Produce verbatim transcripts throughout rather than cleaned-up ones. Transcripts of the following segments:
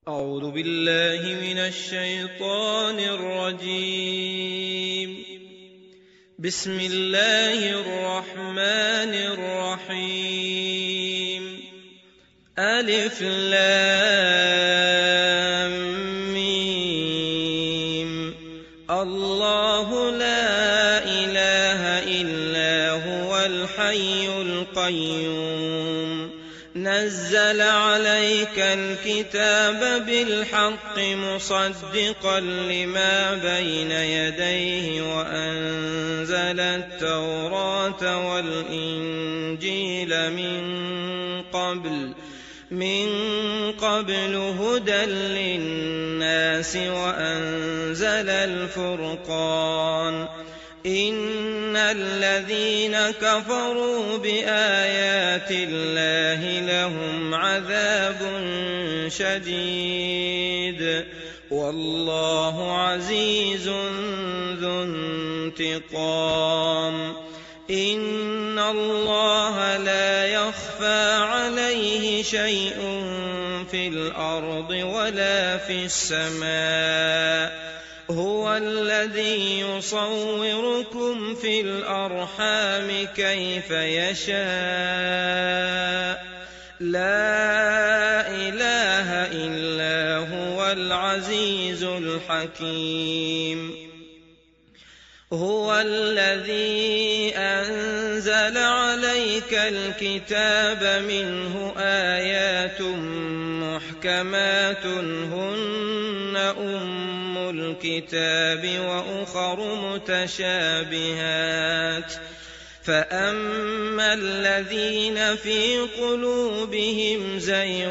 أعوذ بالله من الشيطان الرجيم. بسم الله الرحمن الرحيم. ألف لام ميم. الله لا إله إلا هو الحي القيوم. نزل عليك الكتاب بالحق مصدقا لما بين يديه وأنزل التوراة والإنجيل من قبل من قبل هدى للناس وأنزل الفرقان. إن الذين كفروا بآيات الله لهم عذاب شديد والله عزيز ذو انتقام. إن الله لا يخفى عليه شيء في الأرض ولا في السماء. هو الذي يصوركم في الأرحام كيف يشاء. لا إله إلا هو العزيز الحكيم. هو الذي أنزل عليك الكتاب منه آيات محكمات هن أم الكتاب وأخر متشابهات. فأما الذين في قلوبهم زيغ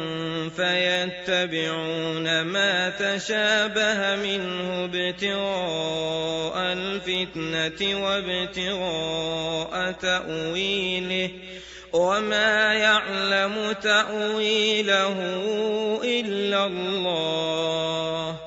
فيتبعون ما تشابه منه ابتغاء الفتنة وابتغاء تأويله وما يعلم تأويله إلا الله.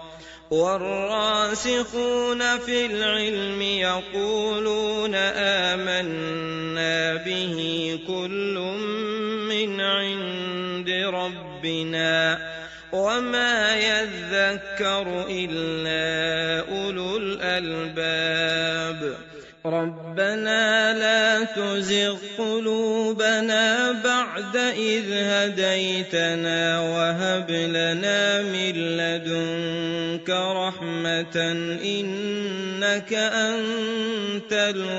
والراسخون في العلم يقولون آمنا به كل من عند ربنا وما يذكر إلا أولو الألباب. ربنا لا تزغ قلوبنا بعد إذ هديتنا وهب لنا من لدنك رحمة إنك أنت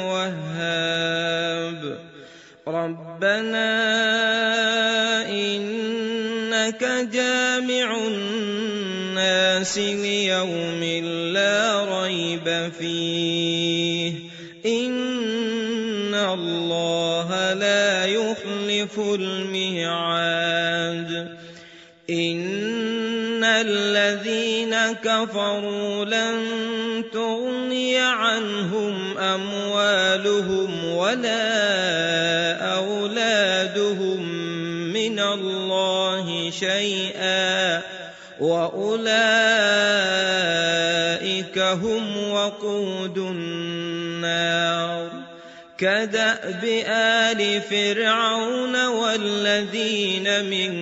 الوهاب. ربنا إنك جامع الناس ليوم لا ريب فيه إن الله لا يخلف الميعاد. إن الذين كفروا لن تغني عنهم أموالهم ولا أولادهم من الله شيئا وأولئك هم وقود النار. كدأب آل فرعون والذين من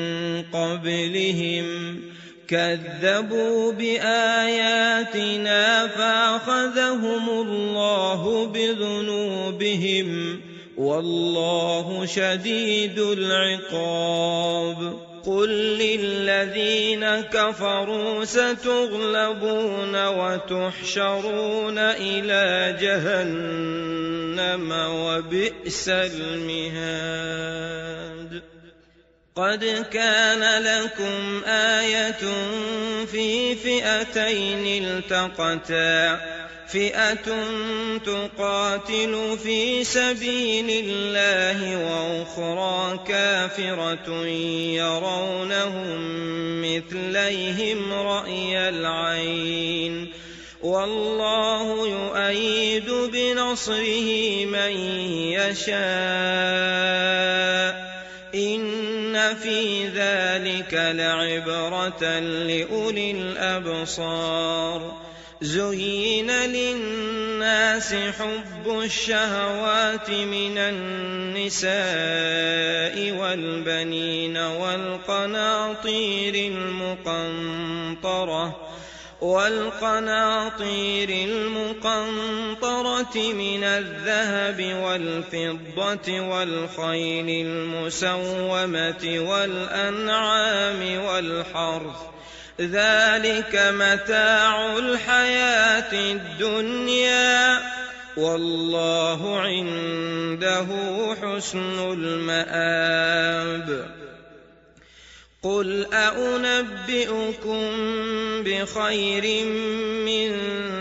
قبلهم كذبوا بآياتنا فأخذهم الله بذنوبهم والله شديد العقاب. قل للذين كفروا ستغلبون وتحشرون إلى جهنم وبئس المهاد. قد كان لكم آية في فئتين التقتا فئة تقاتل في سبيل الله وأخرى كافرة يرونهم مثليهم رأي العين والله يؤيد بنصره من يشاء. إن في ذلك لعبرة لأولي الأبصار. زين للناس حب الشهوات من النساء والبنين والقناطير المقنطرة والقناطير المقنطرة من الذهب والفضة والخيل المسومة والأنعام والحرث ذلك متاع الحياة الدنيا والله عنده حسن المآب. قل أنبئكم بخير من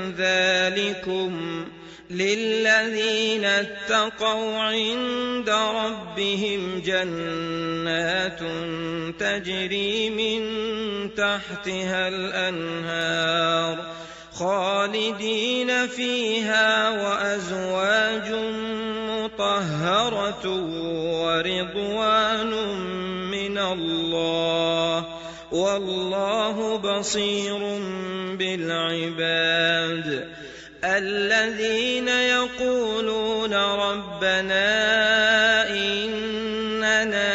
ذلكم للذين اتقوا عند ربهم جنات تجري من تحتها الأنهار خالدين فيها وأزواج مطهرة ورضوان من الله والله بصير بالعباد. الذين يقولون ربنا إننا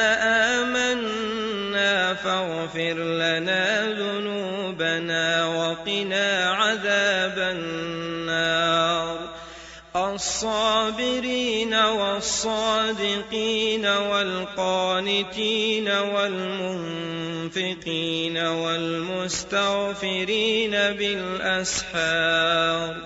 آمنا فاغفر لنا ذنوبنا وقنا عذاب النار. الصابرين والصادقين والقانتين والمنفقين والمستغفرين بالأسحار.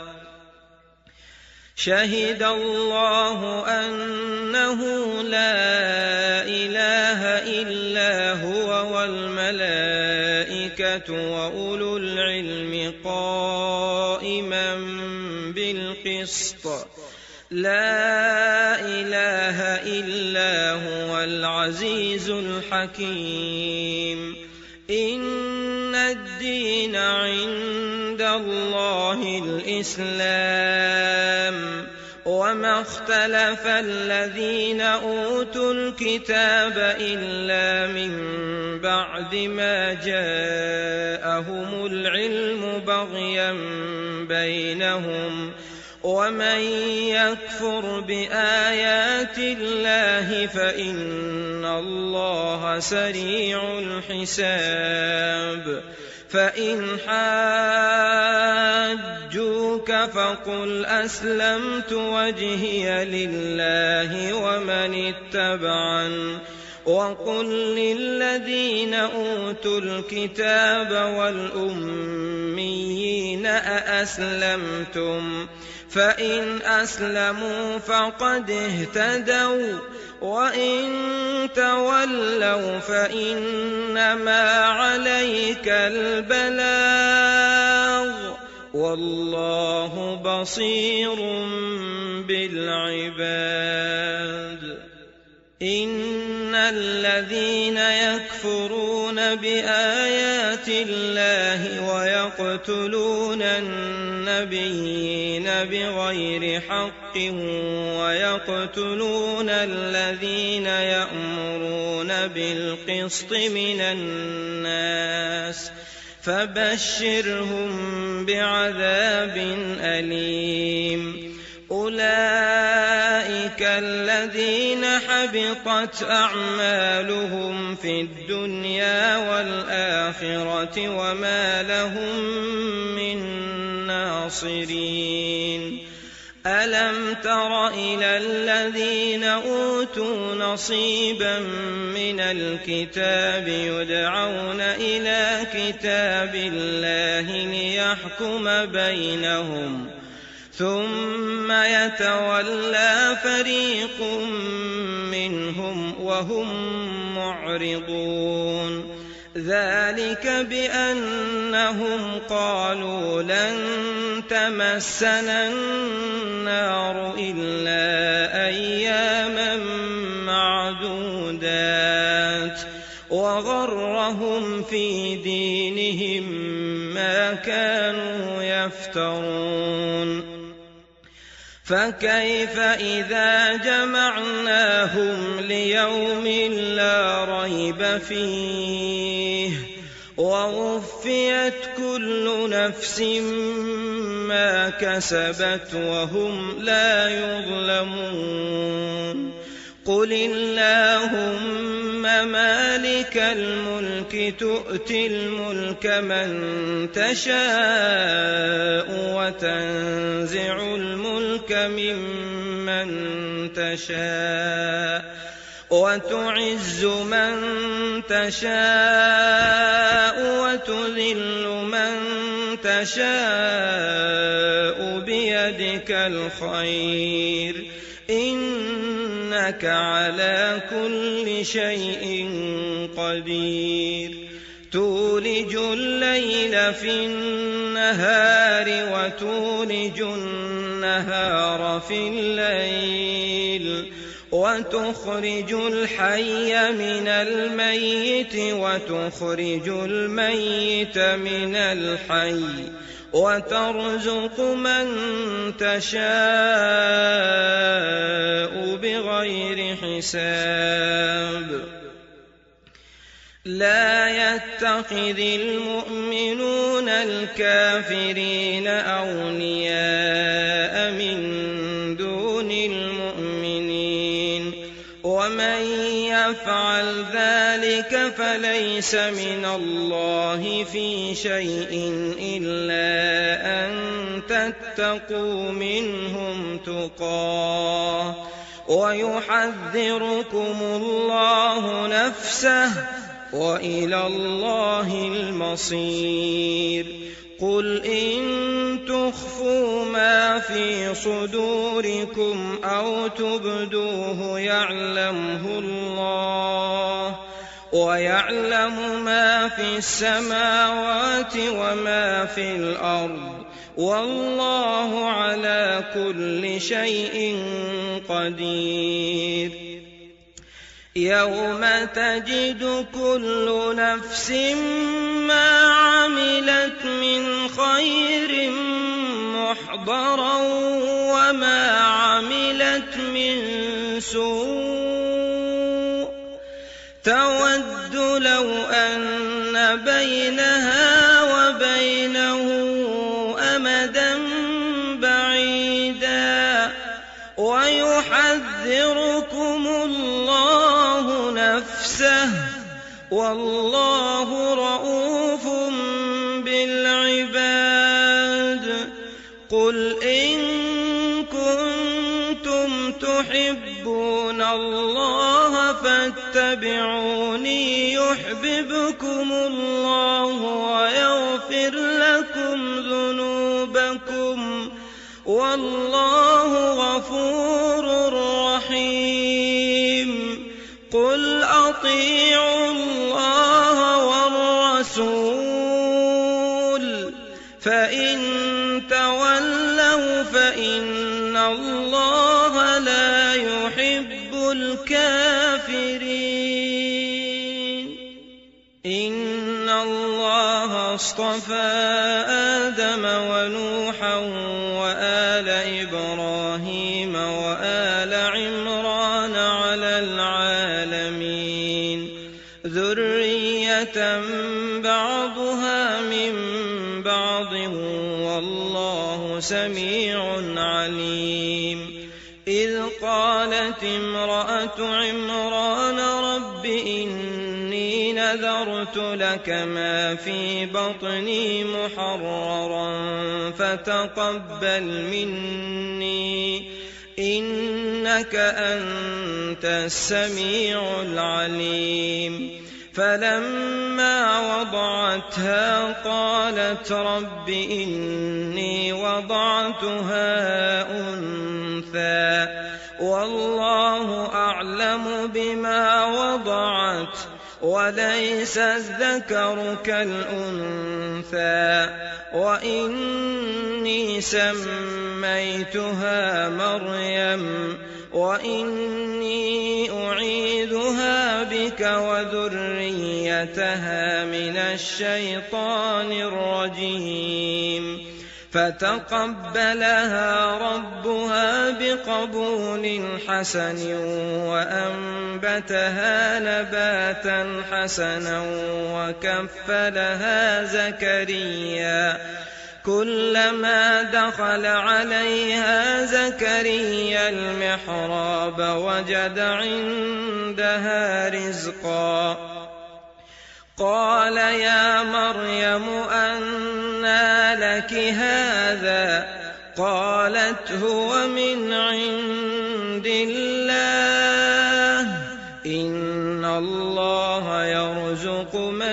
شهد الله أنه لا إله إلا هو والملائكة وأولو العلم قائما بالقسط لا إله إلا هو العزيز الحكيم. إن الدين عند الله الإسلام وما اختلف الذين أوتوا الكتاب إلا من بعد ما جاءهم العلم بغيا بينهم ومن يكفر بآيات الله فإن الله سريع الحساب. فإن حاجوك فقل أسلمت وجهي لله ومن اتبعن وقل للذين أوتوا الكتاب والأميين أأسلمتم فإن أسلموا فقد اهتدوا وإن تولوا فإنما عليك البلاغ والله بصير بالعباد. إن الذين يكفرون بآيات الله ويقتلون النبيين بغير حق ويقتلون الذين يأمرون بالقسط من الناس فبشرهم بعذاب أليم. أولئك الذين حبطت أعمالهم في الدنيا والآخرة وما لهم من ناصرين. ألم تر إلى الذين أوتوا نصيبا من الكتاب يدعون إلى كتاب الله ليحكم بينهم ثم يتولى فريق منهم وهم معرضون. ذلك بأنهم قالوا لن تمسنا النار إلا أياما معدودات وغرهم في دينهم ما كانوا يفترون. فكيف إذا جمعناهم ليوم لا ريب فيه ووفيت كل نفس ما كسبت وهم لا يظلمون قل اللهم مالك الملك تؤتي الملك من تشاء وتنزع الملك ممن تشاء وتعز من تشاء وتذل من تشاء بيدك الخير إنك على كل شيء قدير تولج الليل في النهار وتولج النهار في الليل وتخرج الحي من الميت وتخرج الميت من الحي وترزق من تشاء بغير حساب لا يتخذ المؤمنون الكافرين أولياء من دون المؤمنين ومن يفعل ذلك فليس من الله في شيء إلا أن تتقوا منهم تقاه ويحذركم الله نفسه وإلى الله المصير قل إن تخفوا ما في صدوركم أو تبدوه يعلمه الله ويعلم ما في السماوات وما في الأرض والله على كل شيء قدير يوم تجد كل نفس ما عملت من خير محضرا وما عملت من سوء تود لو أن بينها وبينه أمدا بعيدا ويحذركم الله نفسه والله رءوف بالعباد قل إن كنتم تحبون الله فاتبعوني يحببكم الله ويغفر لكم ذنوبكم والله غفور رحيم قل أطيعوا الله والرسول فإن تولوا فإن الله لا يحب الكافرين إن الله اصطفى آدم ونوحا وآل إبراهيم وآل عمران على العالمين ذرية بعضها من بعض والله سميع عليم إذ قالت امرأة عمران رب إني نذرت لك ما في بطني محررا فتقبل مني إنك أنت السميع العليم فلما وضعتها قالت رب إني وضعتها أنثى والله أعلم بما وضعت وليس الذكر كالأنثى وإني سميتها مريم وإني أعيذها بك وذريتها من الشيطان الرجيم فتقبلها ربها بقبول حسن وأنبتها نباتا حسنا وكفلها زكريا. كلما دخل عليها زكريا المحراب وجد عندها رزقا. قال يا مريم أنى لك هذا؟ قالت هو من عند الله، إن الله يرزق من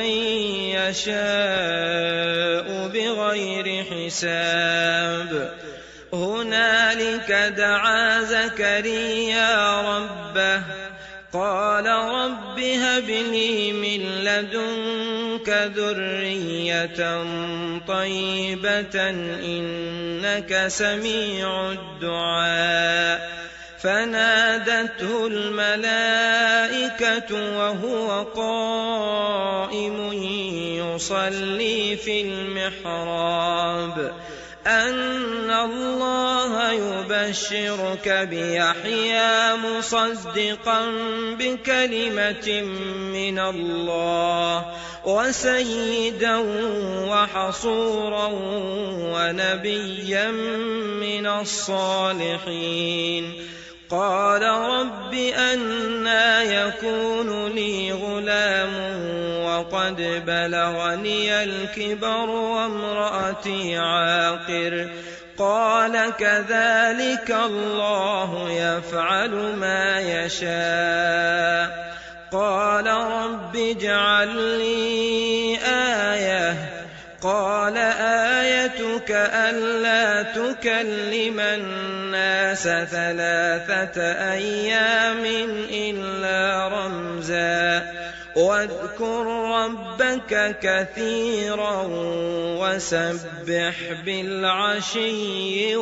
يشاء بغير حساب. هنالك دعا زكريا ربه قال رب هب لي من لدنك ذرية طيبة إنك سميع الدعاء. فنادته الملائكة وهو قائم يصلي في المحراب أن الله يبشرك بيحيى مصدقا بكلمة من الله وسيدا وحصورا ونبيا من الصالحين. قال رب أنى يكون لي غلام وقد بلغني الكبر وامرأتي عاقر؟ قال كذلك الله يفعل ما يشاء. قال رب اجعل لي آية. قال آيتك ألا تكلم الناس ثلاثة أيام إلا رمزا واذكر ربك كثيرا وسبح بالعشي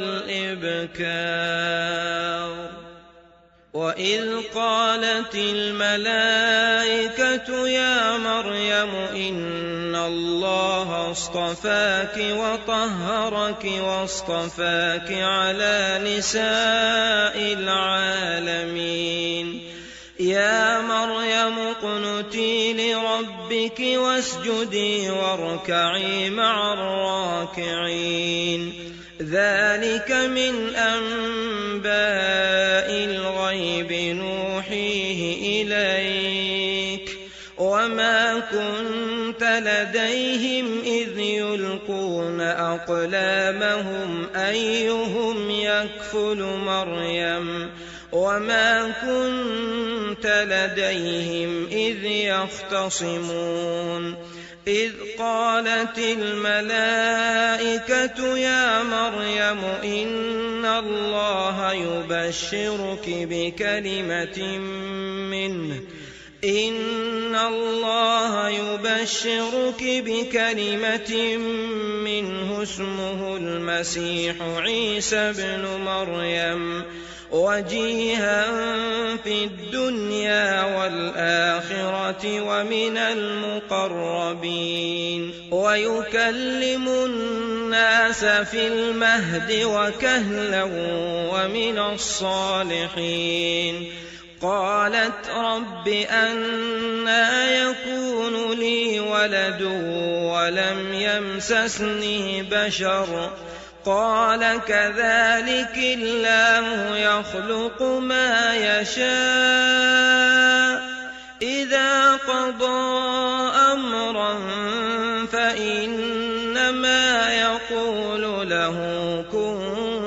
والإبكار. وإذ قالت الملائكة يا مريم إن الله اصطفاك وطهرك واصطفاك على نساء العالمين. يا مريم اقنتي لربك واسجدي واركعي مع الراكعين. ذلك من أنباء الغيب نوحيه إليك وما كنت لديهم إذ يلقون أقلامهم أيهم يكفل مريم وما كنت لديهم إذ يختصمون. إذ قالت الملائكة يا مريم إن الله يبشرك بكلمة منه إن الله يبشرك بكلمة منه اسمه المسيح عيسى بن مريم وجيها في الدنيا والآخرة ومن المقربين ويكلم الناس في المهد وكهلا ومن الصالحين. قالت رب أنى يكون لي ولد ولم يمسسني بشر؟ قال كذلك الله يخلق ما يشاء إذا قضى أمرا فإنما يقول له كن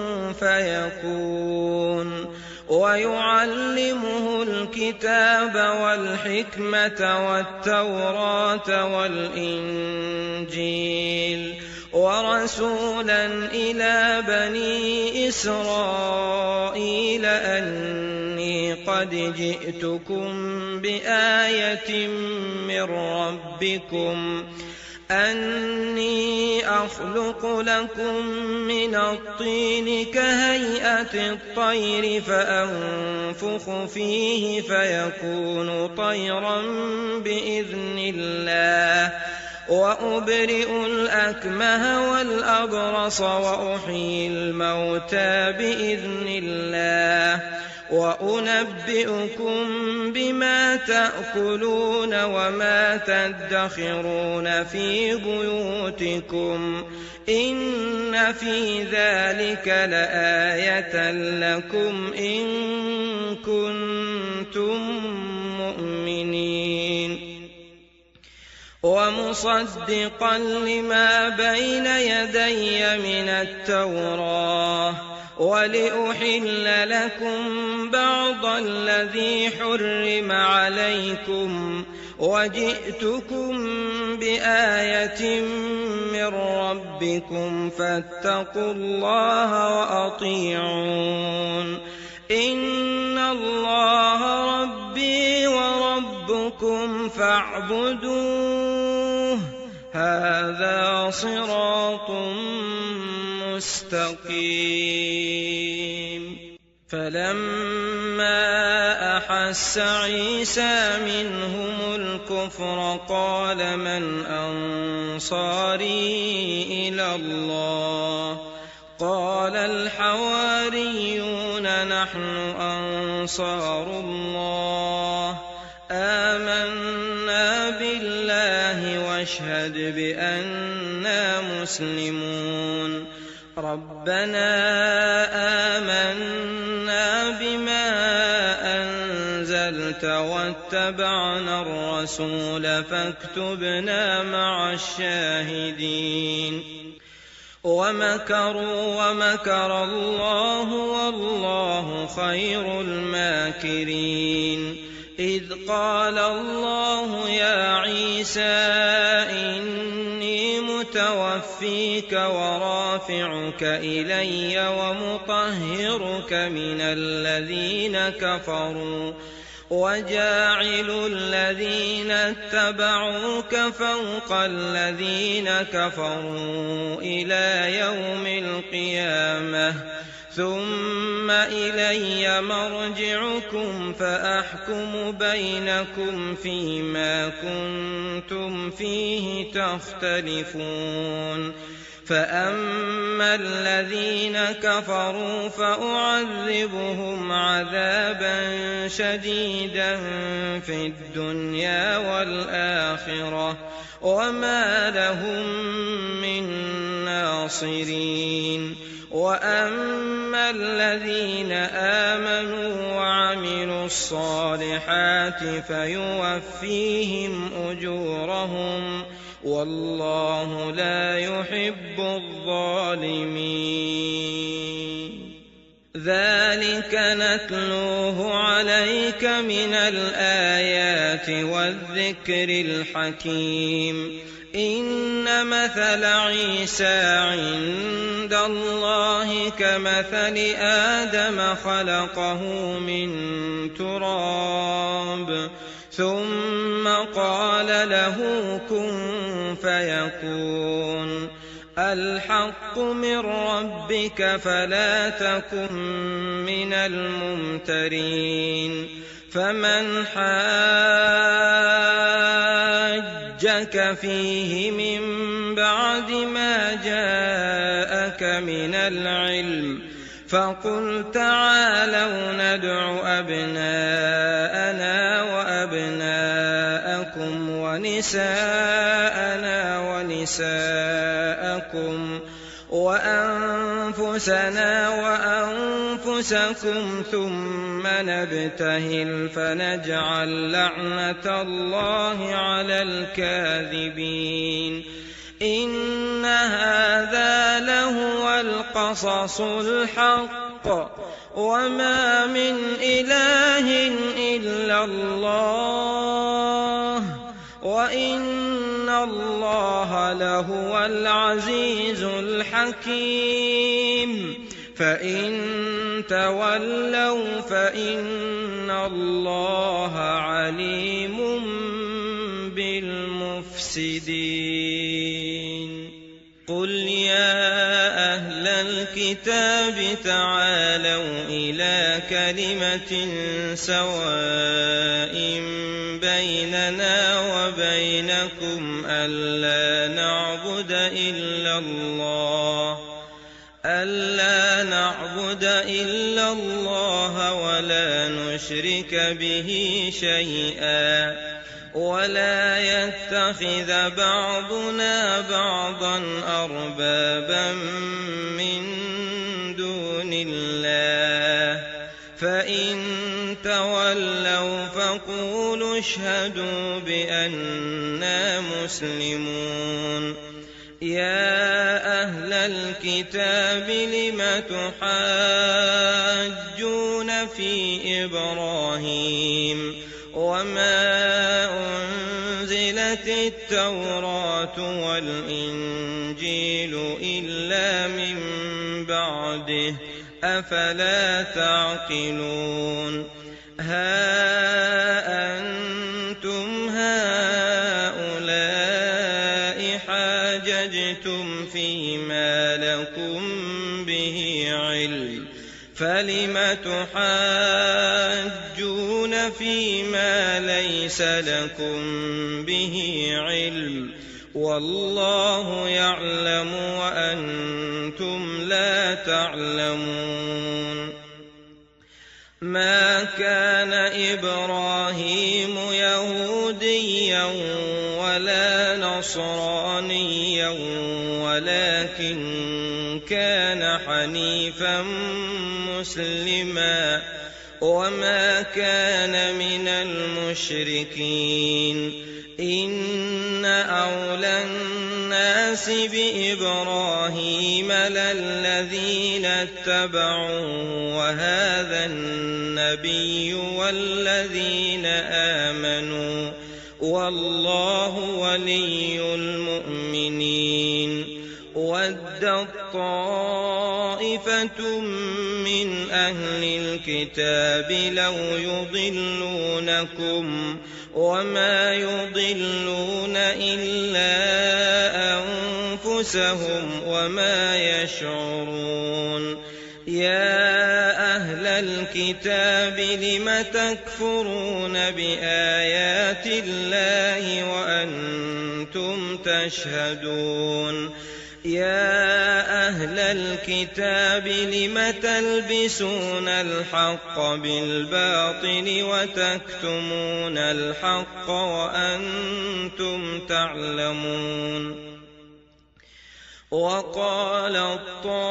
فيكون. ويعلمه الكتاب والحكمة والتوراة والإنجيل ورسولا إلى بني إسرائيل أني قد جئتكم بآية من ربكم أني أخلق لكم من الطين كهيئة الطير فأنفخ فيه فيكون طيرا بإذن الله وأبرئ الأكمه والأبرص وأحيي الموتى بإذن الله وأنبئكم بما تأكلون وما تدخرون في بيوتكم إن في ذلك لآية لكم إن كنتم مؤمنين ومصدقا لما بين يدي من التوراة ولأحل لكم بعض الذي حرم عليكم وجئتكم بآية من ربكم فاتقوا الله وأطيعون إن الله ربي وربكم فاعبدوه هذا صراط مستقيم فلما أحس عيسى منهم الكفر قال من أنصاري إلى الله قال الحواريون نحن أنصار الله آمنا بالله واشهد بأننا مسلمون ربنا آمنا بما أنزلت واتبعنا الرسول فاكتبنا مع الشاهدين ومكروا ومكر الله والله خير الماكرين إذ قال الله يا عيسى إني متوفيك ورافعك إلي ومطهرك من الذين كفروا وجاعل الذين اتبعوك فوق الذين كفروا إلى يوم القيامة ثم إلي مرجعكم فأحكم بينكم فيما كنتم فيه تختلفون فأما الذين كفروا فأعذبهم عذابا شديدا في الدنيا والآخرة وما لهم من ناصرين وأما الذين آمنوا وعملوا الصالحات فيوفيهم أجورهم والله لا يحب الظالمين ذلك نتلوه عليك من الآيات والذكر الحكيم إن مثل عيسى عند الله كمثل آدم خلقه من تراب ثم قال له كن فيكون الحق من ربك فلا تكن من الممترين فمن حاجك فيه من بعد ما جاءك من العلم فقل تعالوا ندع أبناءنا وأبناءكم ونساءنا ونساءكم وأنفسنا وأنفسكم ثم نبتهل فنجعل لعنة الله على الكاذبين إن هذا لهو القصص الحق وما من إله إلا الله وإن الله لهو العزيز الحكيم فإن تولوا فإن الله عليم بالمفسدين قل يا أهل الكتاب تعالوا إلى كلمة سواء بيننا وبينكم ألا نعبد إلا الله ألا نعبد إلا الله ولا نشرك به شيئا ولا يتخذ بعضنا بعضا أربابا من دون الله فإن تولوا فقولوا اشهدوا بأننا مسلمون يا أهل الكتاب لم تحاجون في إبراهيم وما أنزلت التوراة والإنجيل إلا من بعده أفلا تعقلون ها أنتم هؤلاء حاججتم فيما لكم به علم فلم تحاجون فيما ليس لكم به علم والله يعلم وأنتم لا تعلمون ما كان إبراهيم يهوديا ولا نصرانيا ولكن كان حنيفا مسلما وما كان من المشركين إن أولى الناس بإبراهيم للذين اتبعوه وهذا النبي والذين آمنوا والله ولي المؤمنين ودت طائفة من أهل الكتاب لو يضلونكم وما يضلون إلا أنفسهم وما يشعرون يا أهل الكتاب لم تكفرون بآيات الله وأنتم تشهدون يا أهل الكتاب لم تلبسون الحق بالباطل وتكتمون الحق وأنتم تعلمون وقالت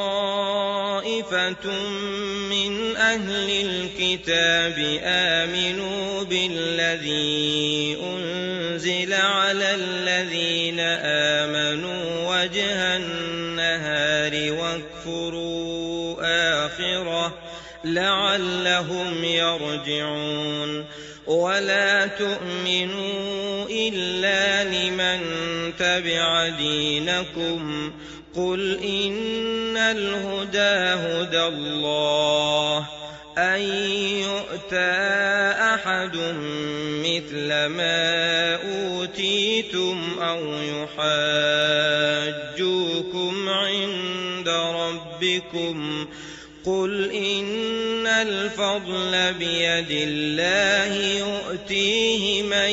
طائفة من أهل الكتاب آمنوا بالذي أنزل على الذين آمنوا وجه النهار واكفروا آخره لعلهم يرجعون ولا تؤمنوا إلا لمن تبع دينكم قل إن الهدى هدى الله أن يؤتى أحد مثل ما أوتيتم أو يحاجوكم عند ربكم قل إن الفضل بيد الله يؤتيه من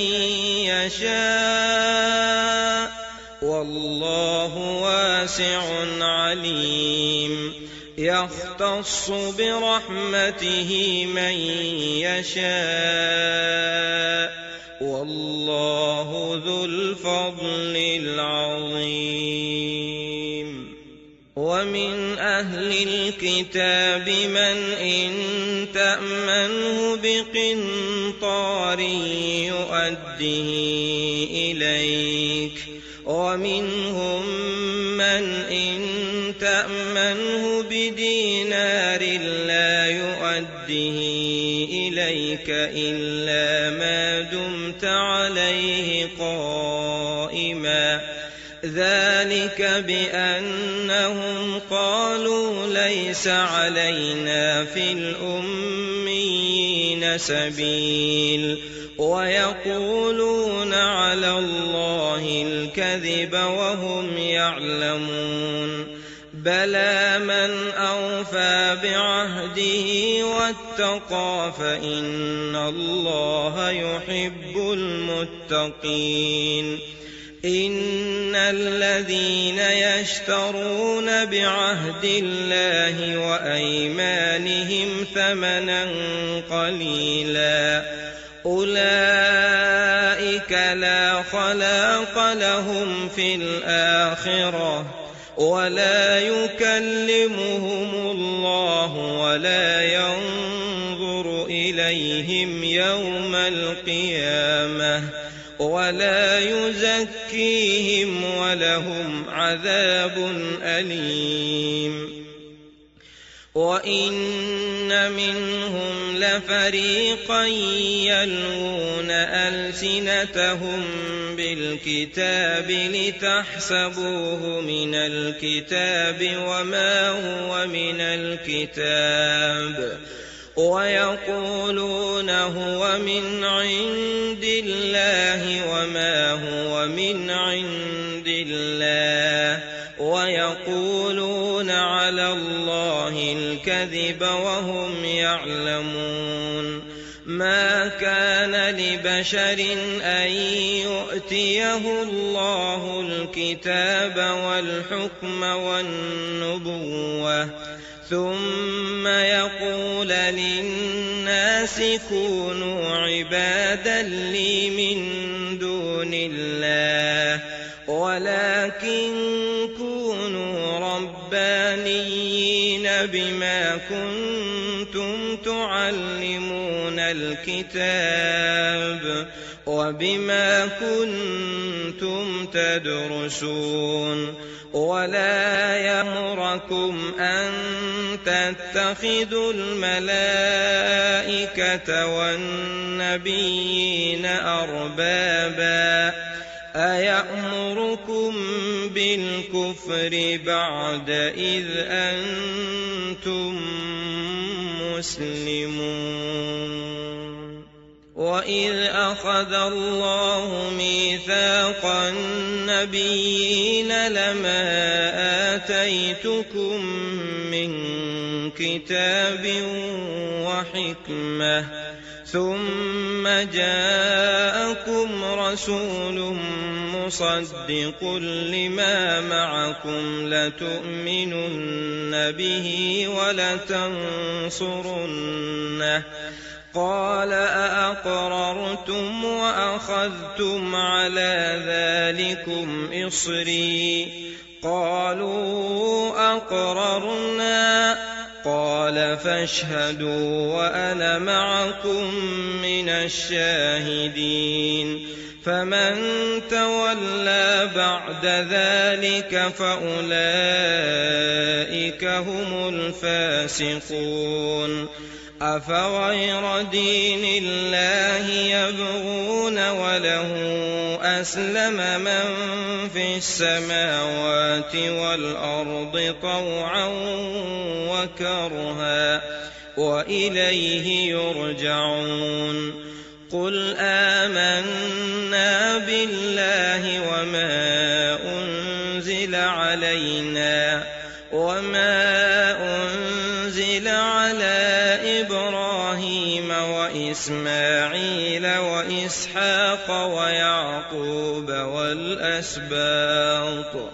يشاء والله واسع عليم يختص برحمته من يشاء والله ذو الفضل العظيم ومن أهل الكتاب من إن تأمنه بقنطار يؤده إليك ومنهم من إن تأمنه بدينار لا يؤده إليك إلا ما دمت عليه قائما ذلك بأنهم قالوا ليس علينا في الأميين سبيل ويقولون على الله الكذب وهم يعلمون بلى من أوفى بعهده واتقى فإن الله يحب المتقين إن الذين يشترون بعهد الله وأيمانهم ثمنا قليلا أولئك لا خلاق لهم في الآخرة ولا يكلمهم الله ولا ينظر إليهم يوم القيامة ولا يزكيهم ولهم عذاب أليم وإن منهم لفريقا يلوون ألسنتهم بالكتاب لتحسبوه من الكتاب وما هو من الكتاب ويقولون هو من عند الله وما هو من عند الله ويقولون على الله الكذب وهم يعلمون ما كان لبشر أن يؤتيه الله الكتاب والحكم والنبوة ثم يقول للناس كونوا عبادا لي من دون الله ولكن كونوا ربانيين بما كنتم تعلمون الكتاب وبما كنتم تدرسون ولا يأمركم أن تتخذوا الملائكة والنبيين أربابا أيأمركم بالكفر بعد إذ أنتم مسلمون وإذ أخذ الله ميثاق النبيين لما آتيتكم من كتاب وحكمة ثم جاءكم رسول مصدق لما معكم لتؤمنن به ولتنصرنه قال أأقررتم وأخذتم على ذلكم إصري قالوا أقررنا قال فاشهدوا وأنا معكم من الشاهدين فمن تولى بعد ذلك فأولئك هم الفاسقون أفغير دين الله يبغون وله أسلم من في السماوات والأرض طوعا وكرها وإليه يرجعون قل آمنا بالله وما أنزل علينا وما أنزل على إبراهيم وإسماعيل وإسحاق ويعقوب والأسباط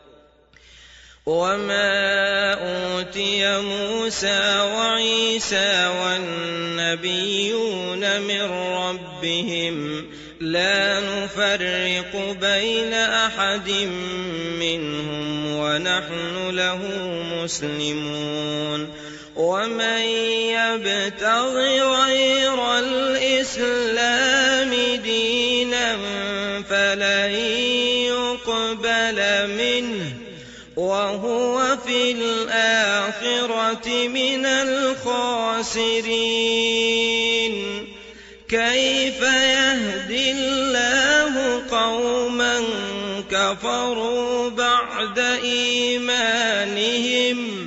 وما أوتي موسى وعيسى والنبيون من ربهم لا نفرق بين أحد منهم ونحن له مسلمون ومن يبتغ غير الإسلام دينا فلن يقبل منه وهو في الآخرة من الخاسرين كيف يهدي الله قوما كفروا بعد إيمانهم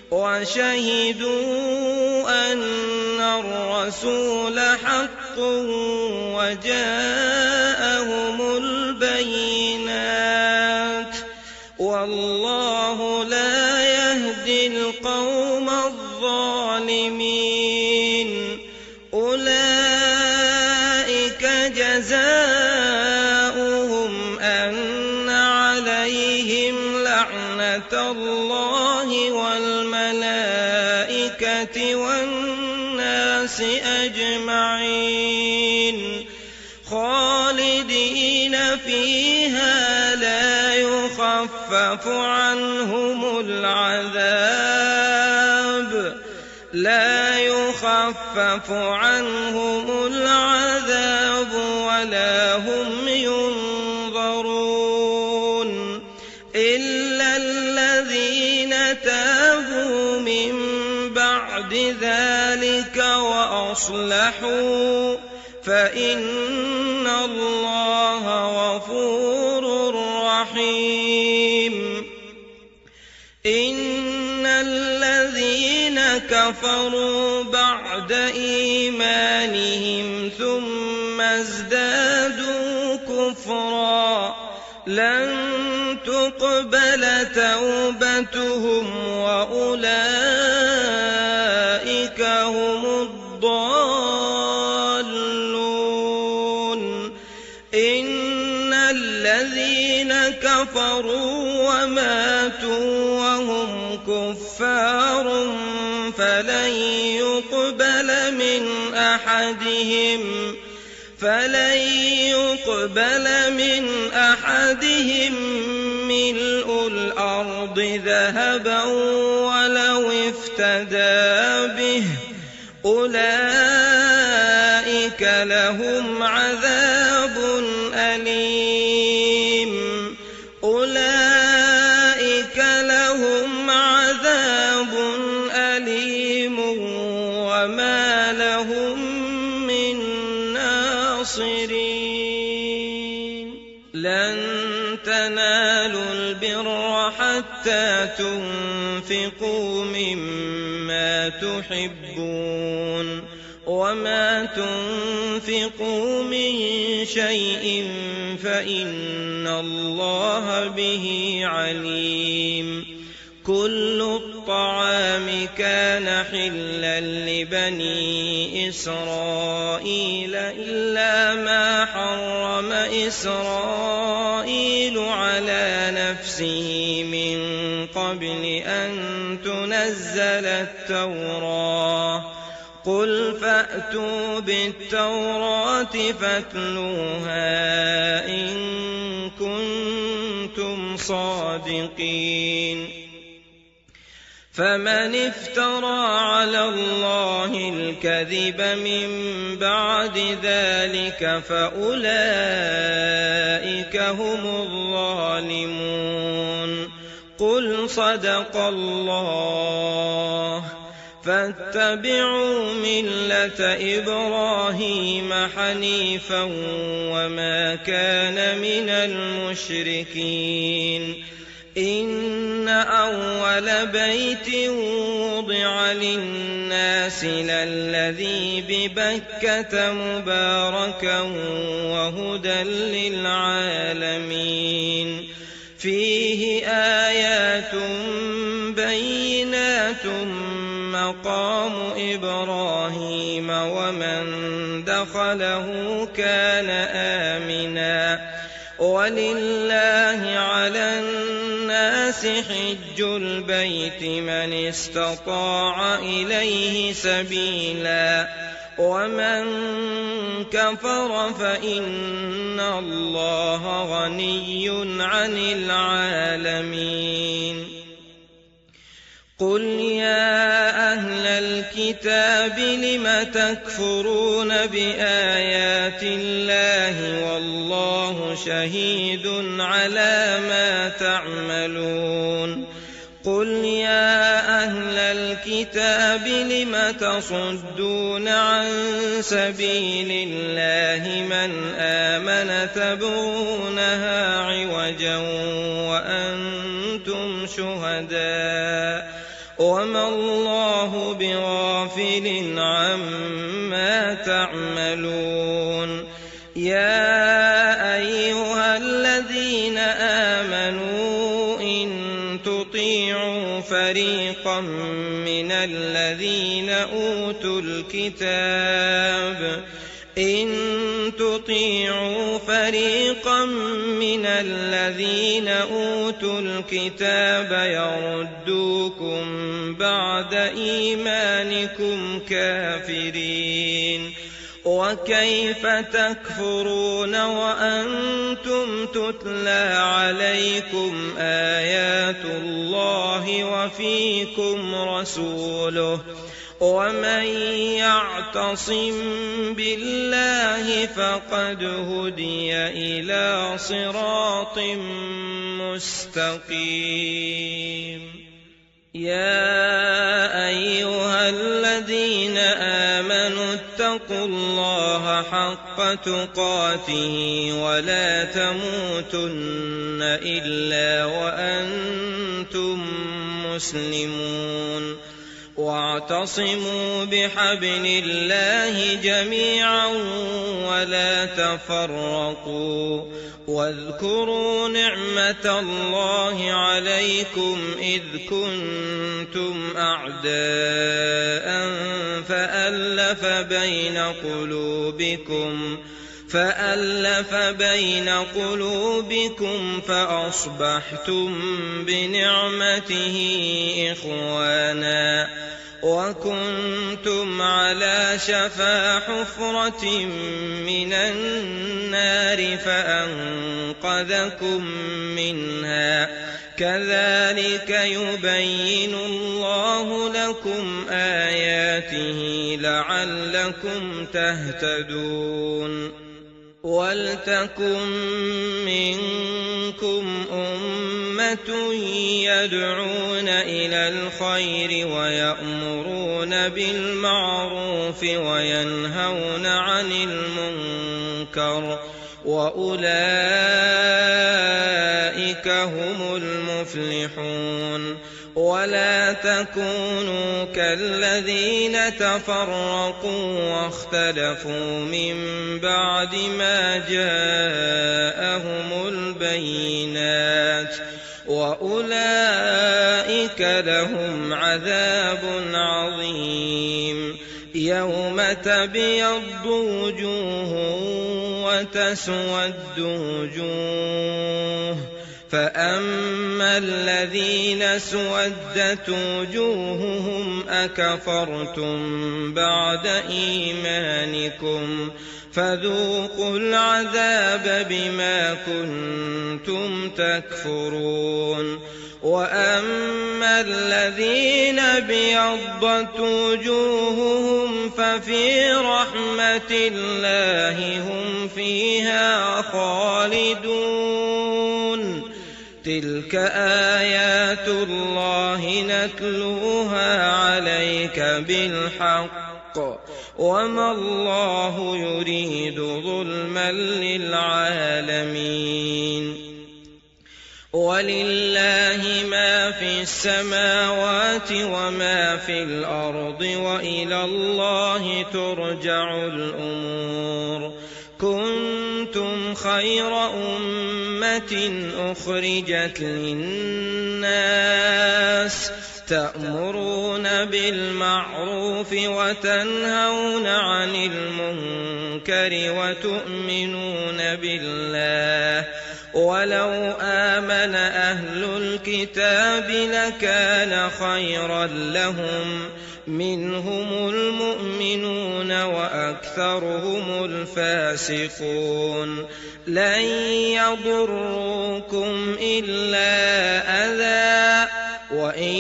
وشهدوا أن الرسول حق وجاءهم البينات والله لا يهدي القوم الظالمين أولئك جزاؤهم أن عليهم لعنة الله والملائكة والناس أجمعين خالدين فيها لا يخفف عنهم العذاب لا يخفف عنهم العذاب ولا هم ينظرون إلا الذين تابوا من بعد ذلك وأصلحوا فإن الله غفور رحيم إن الذين كفروا بعد إيمانهم ثم ازدادوا كفرا لن تقبل توبتهم وأولئك هم الضالون إن الذين كفروا وماتوا وهم كفار فلن يقبل من أحدهم فلن يقبل من أحدهم ملء الأرض ذهبا ولو افتدى به أولئك لهم عذاب أليم أولئك لهم عذاب أليم وما لهم من ناصرين لن تنالوا البر حتى تنفقوا مما تحبون وما تنفقوا من شيء فإن الله به عليم كل الطعام كان حلا لبني إسرائيل إلا ما حرم إسرائيل على نفسه من قبل أن تنزل التوراة قل فأتوا بالتوراة فاتلوها إن كنتم صادقين فمن افترى على الله الكذب من بعد ذلك فأولئك هم الظالمون قل صدق الله فاتبعوا ملة إبراهيم حنيفا وما كان من المشركين إن أول بيت وضع للناس للذي ببكة مباركا وهدى للعالمين فيه آيات بينات مقام إبراهيم ومن دخله كان آمنا ولله على الناس حج البيت من استطاع إليه سبيلا ومن كفر فإن الله غني عن العالمين قل يا أهل الكتاب لم تكفرون بآيات الله والله شهيد على ما تعملون قل يا أهل الكتاب لم تصدون عن سبيل الله من آمن تبغونها عوجا وأنتم شهداء وما الله بغافل عما تعملون يا أيها الذين آمنوا إن تطيعوا فريقا من الذين أوتوا الكتاب إن تطيعوا تطيعوا فريقا من الذين أوتوا الكتاب يردوكم بعد إيمانكم كافرين وكيف تكفرون وأنتم تتلى عليكم آيات الله وفيكم رسوله ومن يعتصم بالله فقد هدي إلى صراط مستقيم. يا أيها الذين آمنوا اتقوا الله حق تقاته ولا تموتن إلا وأنتم مسلمون واعتصموا بحبل الله جميعا ولا تفرقوا واذكروا نعمة الله عليكم إذ كنتم أعداء فألف بين قلوبكم فألف بين قلوبكم فأصبحتم بنعمته إخوانا وكنتم على شفا حفرة من النار فأنقذكم منها كذلك يبين الله لكم آياته لعلكم تهتدون. ولتكن منكم أمة يدعون إلى الخير ويأمرون بالمعروف وينهون عن المنكر وأولئك هم المفلحون. ولا تكونوا كالذين تفرقوا واختلفوا من بعد ما جاءهم البينات وأولئك لهم عذاب عظيم. يوم تبيض وجوه وتسود وجوه فأما الذين اسودت وجوههم أكفرتم بعد إيمانكم فذوقوا العذاب بما كنتم تكفرون. وأما الذين ابيضت وجوههم ففي رحمة الله هم فيها خالدون. تلك آيات الله نتلوها عليك بالحق وما الله يريد ظلما للعالمين. ولله ما في السماوات وما في الأرض وإلى الله ترجع الأمور. كنتم خير أمة أخرجت للناس تأمرون بالمعروف وتنهون عن المنكر وتؤمنون بالله. ولو آمن أهل الكتاب لكان خيرا لهم منهم المؤمنون وأكثرهم الفاسقون. لن يضروكم إلا أذى وإن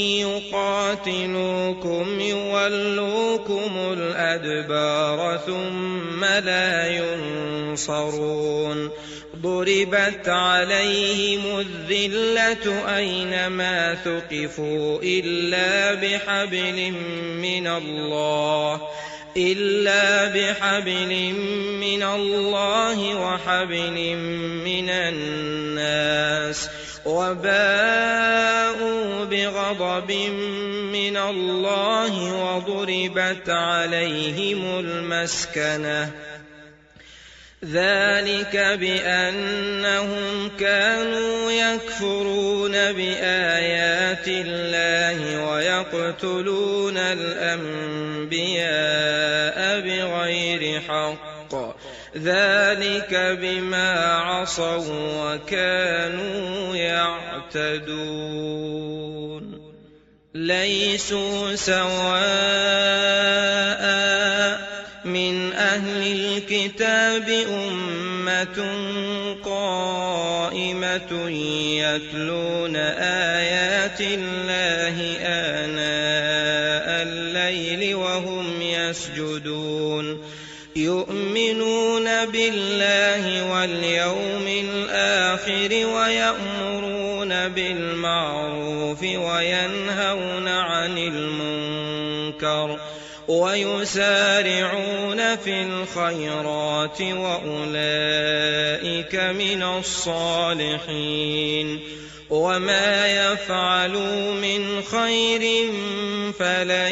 يقاتلوكم يولوكم الأدبار ثم لا ينصرون. ضربت عليهم الذلة أينما ثقفوا إلا بحبل من الله إلا بحبل من الله وحبل من الناس وباءوا بغضب من الله وضربت عليهم المسكنة ذلك بأنهم كانوا يكفرون بآيات الله ويقتلون الأنبياء بغير حق ذلك بما عصوا وكانوا يعتدون ليسوا سواء من أهل الكتاب أمة قائمة يتلون آيات الله آناء الليل وهم يسجدون يؤمنون بالله واليوم الآخر ويأمرون بالمعروف وينهون عن المنكر ويسارعون في الخيرات وأولئك من الصالحين وما يفعلوا من خير فلن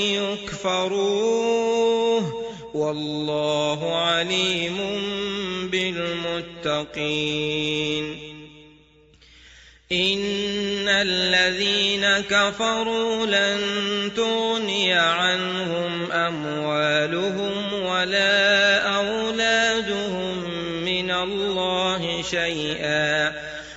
يكفروه والله عليم بالمتقين إن الذين كفروا لن تغني عنهم أموالهم ولا أولادهم من الله شيئا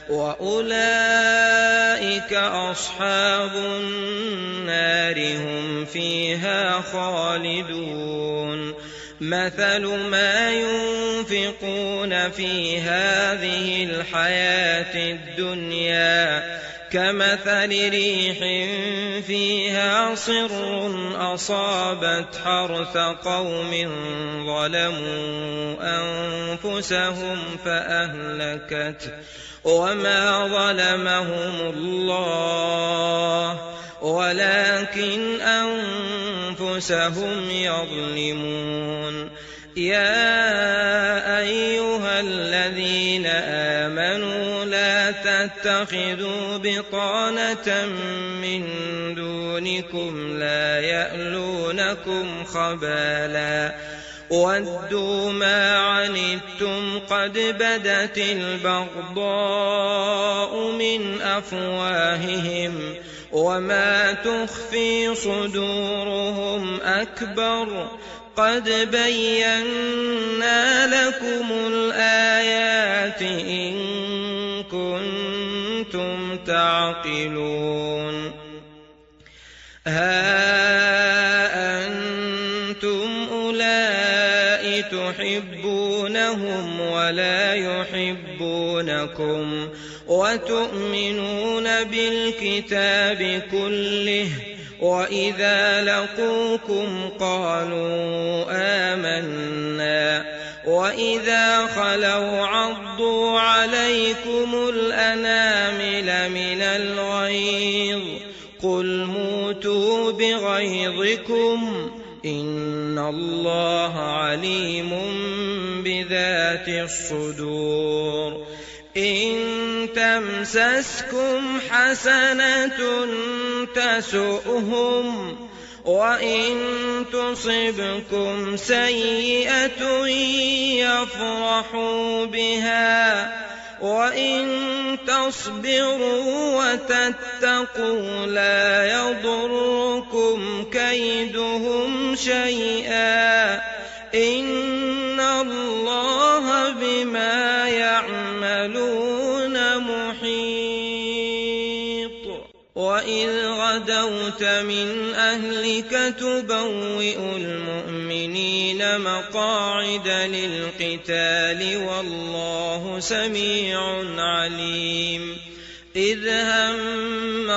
وأولئك أصحاب النار هم فيها خالدون مثل ما ينفقون في هذه الحياة الدنيا كمثل ريح فيها صر أصابت حرث قوم ظلموا أنفسهم فأهلكته وما ظلمهم الله ولكن أنفسهم يظلمون يا أيها الذين آمنوا لا تتخذوا بطانة من دونكم لا يألونكم خبالا ودوا ما عنتم قد بدت البغضاء من أفواههم وما تخفي صدورهم أكبر قد بينا لكم الآيات إن كنتم تعقلون ها أنتم أولئك تحبونهم ولا يحبونكم وتؤمنون بالكتاب كله وإذا لقوكم قالوا آمنا وإذا خلوا عضوا عليكم الأنامل من الغيظ قل موتوا بغيظكم إن الله عليم بذات الصدور إن تمسسكم حسنة تسؤهم وإن تصبكم سيئة يفرحوا بها وإن تصبروا وتتقوا لا يضركم كيدهم شيئا إن الله بما يعملون محيط وإذ غدوت من أهلك تبوئ المؤمنين مقاعد للقتال والله سميع عليم إذ هم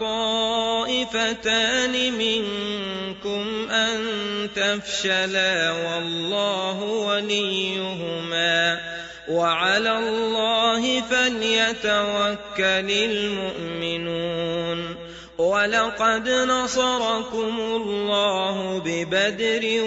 الطائفتان منكم أن تفشلا والله وليهما وعلى الله فليتوكل المؤمنون ولقد نصركم الله ببدر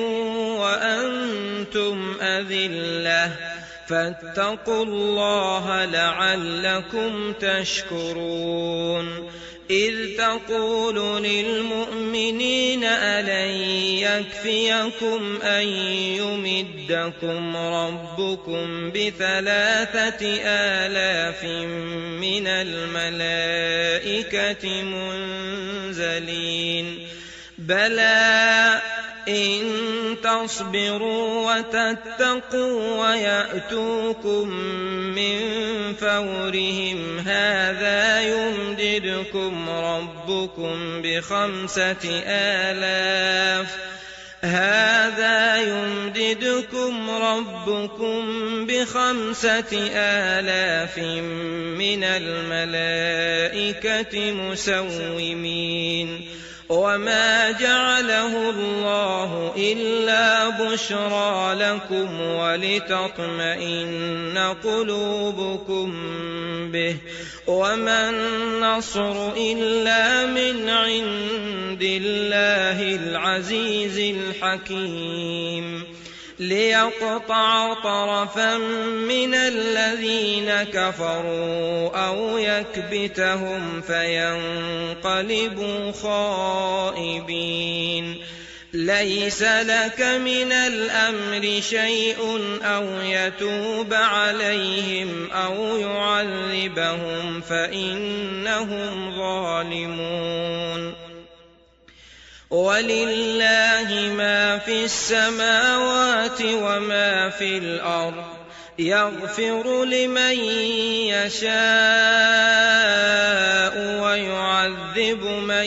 وأنتم أذلة فاتقوا الله لعلكم تشكرون إذ تقول للمؤمنين ألن يكفيكم أن يمدكم ربكم بثلاثة آلاف من الملائكة منزلين بلى إن تصبروا وتتقوا ويأتوكم من فورهم هذا يمددكم ربكم بخمسة آلاف هذا يمددكم ربكم بخمسة آلاف من الملائكة مسومين وما جعله الله إلا بشرى لكم ولتطمئن قلوبكم به وما النصر إلا من عند الله العزيز الحكيم ليقطع طرفا من الذين كفروا أو يكبتهم فينقلبوا خائبين ليس لك من الأمر شيء أو يتوب عليهم أو يعذبهم فإنهم ظالمون ولله ما في السماوات وما في الأرض يغفر لمن يشاء ويعذب من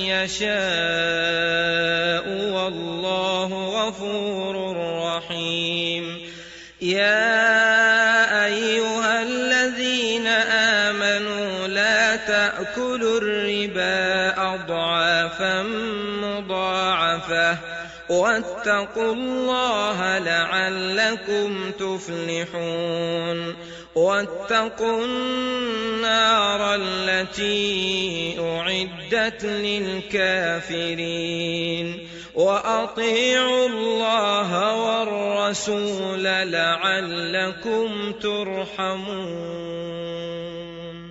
يشاء والله غفور رحيم يا أيها الذين آمنوا لا تأكلوا الربا أضعافا مضاعفة واتقوا الله لعلكم تفلحون واتقوا النار التي أعدت للكافرين وأطيعوا الله والرسول لعلكم ترحمون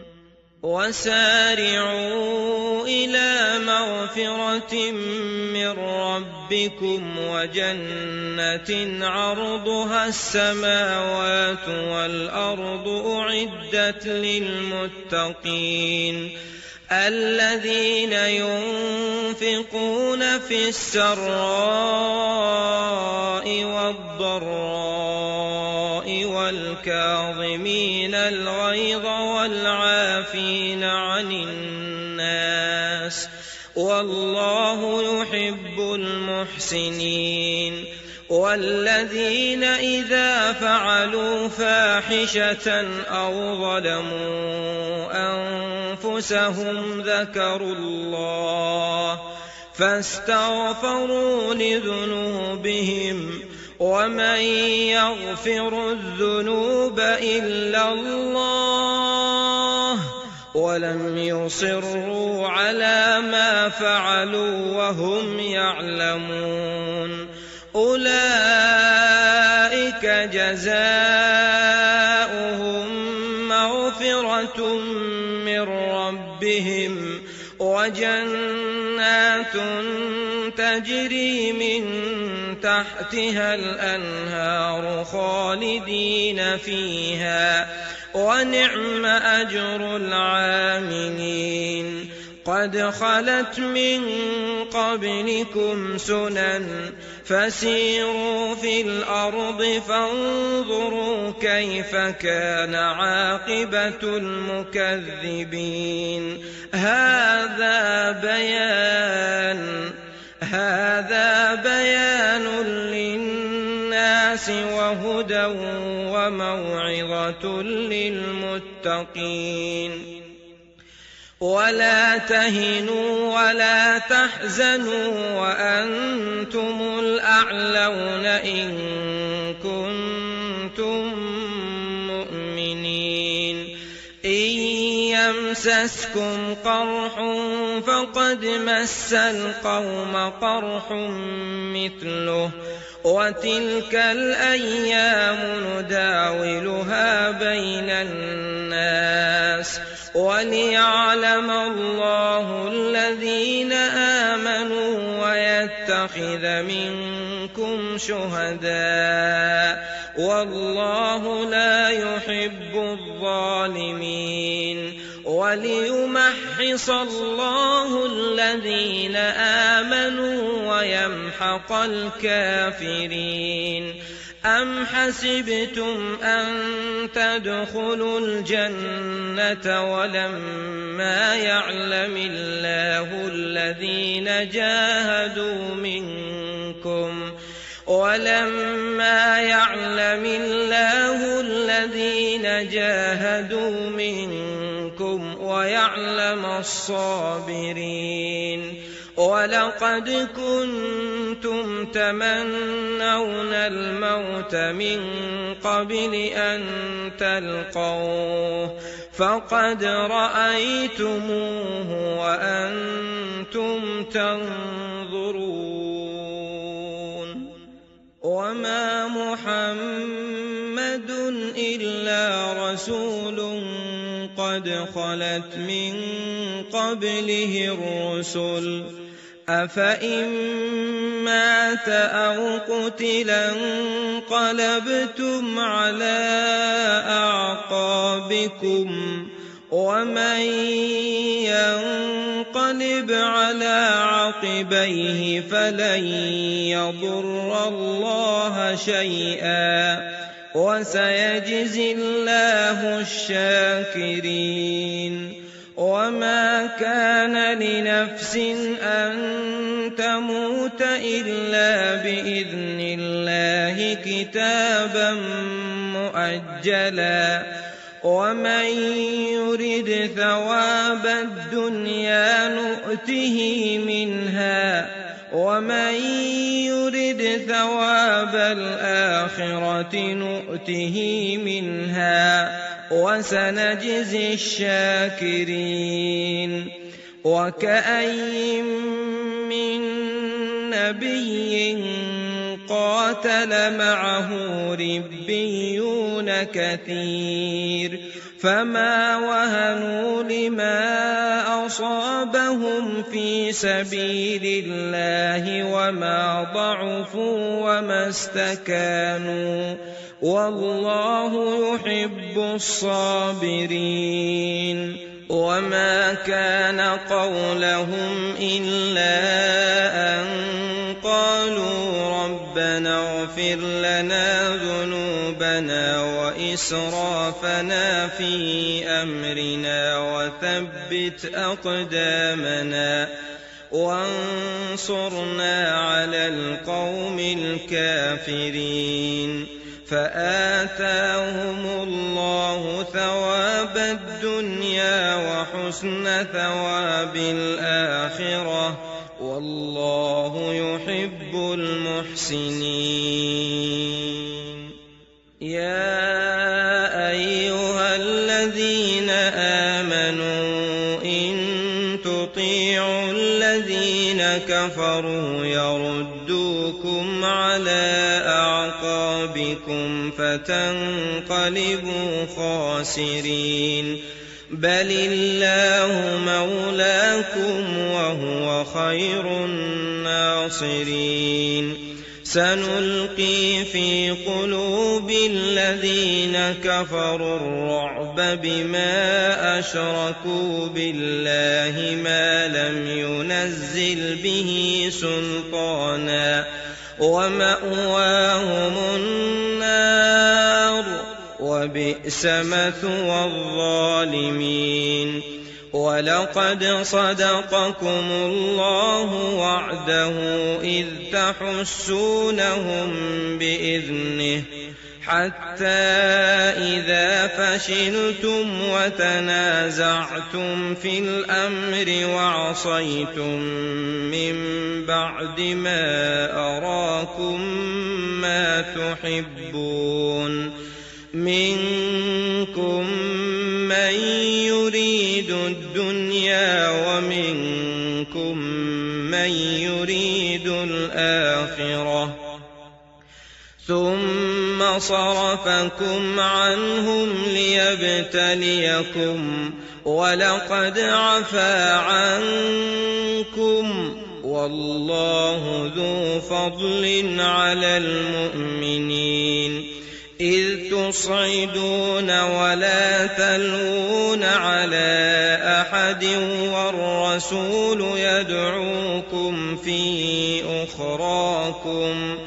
وسارعوا إلى مغفرة من ربكم وجنة عرضها السماوات والأرض أعدت للمتقين الذين ينفقون في السراء والضراء والكاظمين الغيظ والعافين عن الناس والله يحب المحسنين والذين إذا فعلوا فاحشة أو ظلموا أنفسهم ذكروا الله فاستغفروا لذنوبهم ومن يغفر الذنوب إلا الله ولم يصروا على ما فعلوا وهم يعلمون أولئك جزاؤهم مغفرة من ربهم وجنات تجري من تحتها الأنهار خالدين فيها ونعم أجر العاملين قد خلت من قبلكم سنن فسيروا في الأرض فانظروا كيف كان عاقبة المكذبين هذا بيان هذا بيان للناس وهدى وموعظة للمتقين ولا تهنوا ولا تحزنوا وأنتم الأعلون إن كنتم مؤمنين إن يمسسكم قرح فقد مس القوم قرح مثله وتلك الأيام نداولها بين الناس وليعلم الله الذين آمنوا ويتخذ منكم شهداء والله لا يحب الظالمين وليمحص الله الذين آمنوا ويمحق الكافرين. أم حسبتم أن تدخلوا الجنة ولما يعلم الله الذين جاهدوا منكم ولما يعلم الله الذين جاهدوا منكم ويعلم الصابرين. ولقد كنتم تمنون الموت من قبل أن تلقوه فقد رأيتموه وأنتم تنظرون. وما محمد إلا رسول قد خلت من قبله الرسل أفإن مات أو قتلا انقلبتم على أعقابكم ومن ينقلب على عقبيه فلن يضر الله شيئا وسيجزي الله الشاكرين. وما كان لنفس أن تموت إلا بإذن الله كتابا مؤجلا ومن يرد ثواب الدنيا نؤته منها ومن يرد ثواب الآخرة نؤته منها وسنجزي الشاكرين. وكأين من نبي قاتل معه ربيون كثير فما وهنوا لما أصابهم في سبيل الله وما ضعفوا وما استكانوا والله يحب الصابرين. وما كان قولهم إلا أن قالوا ربنا اغفر لنا ذنوبنا وإسرافنا في أمرنا وثبت أقدامنا وانصرنا على القوم الكافرين. فآتاهم الله ثواب الدنيا وحسن ثواب الآخرة والله يحب المحسنين. يا أيها الذين آمنوا إن تطيعوا الذين كفروا يردوكم على أعقابكم فتنقلبوا خاسرين بل الله مولاكم وهو خير الناصرين. سنلقي في قلوب الذين كفروا الرعب بما أشركوا بالله ما لم ينزل به سلطانا ومأواهم النار وبئس مثوى الظالمين. ولقد صدقكم الله وعده إذ تحسونهم بإذنه حتى إذا فشلتم وتنازعتم في الأمر وعصيتم من بعد ما أراكم ما تحبون منكم من يريد الدنيا ومنكم من يريد الآخرة ثم صرفكم عنهم ليبتليكم ولقد عفا عنكم والله ذو فضل على المؤمنين. إذ تصعدون ولا تلوون على أحد والرسول يدعوكم في أخراكم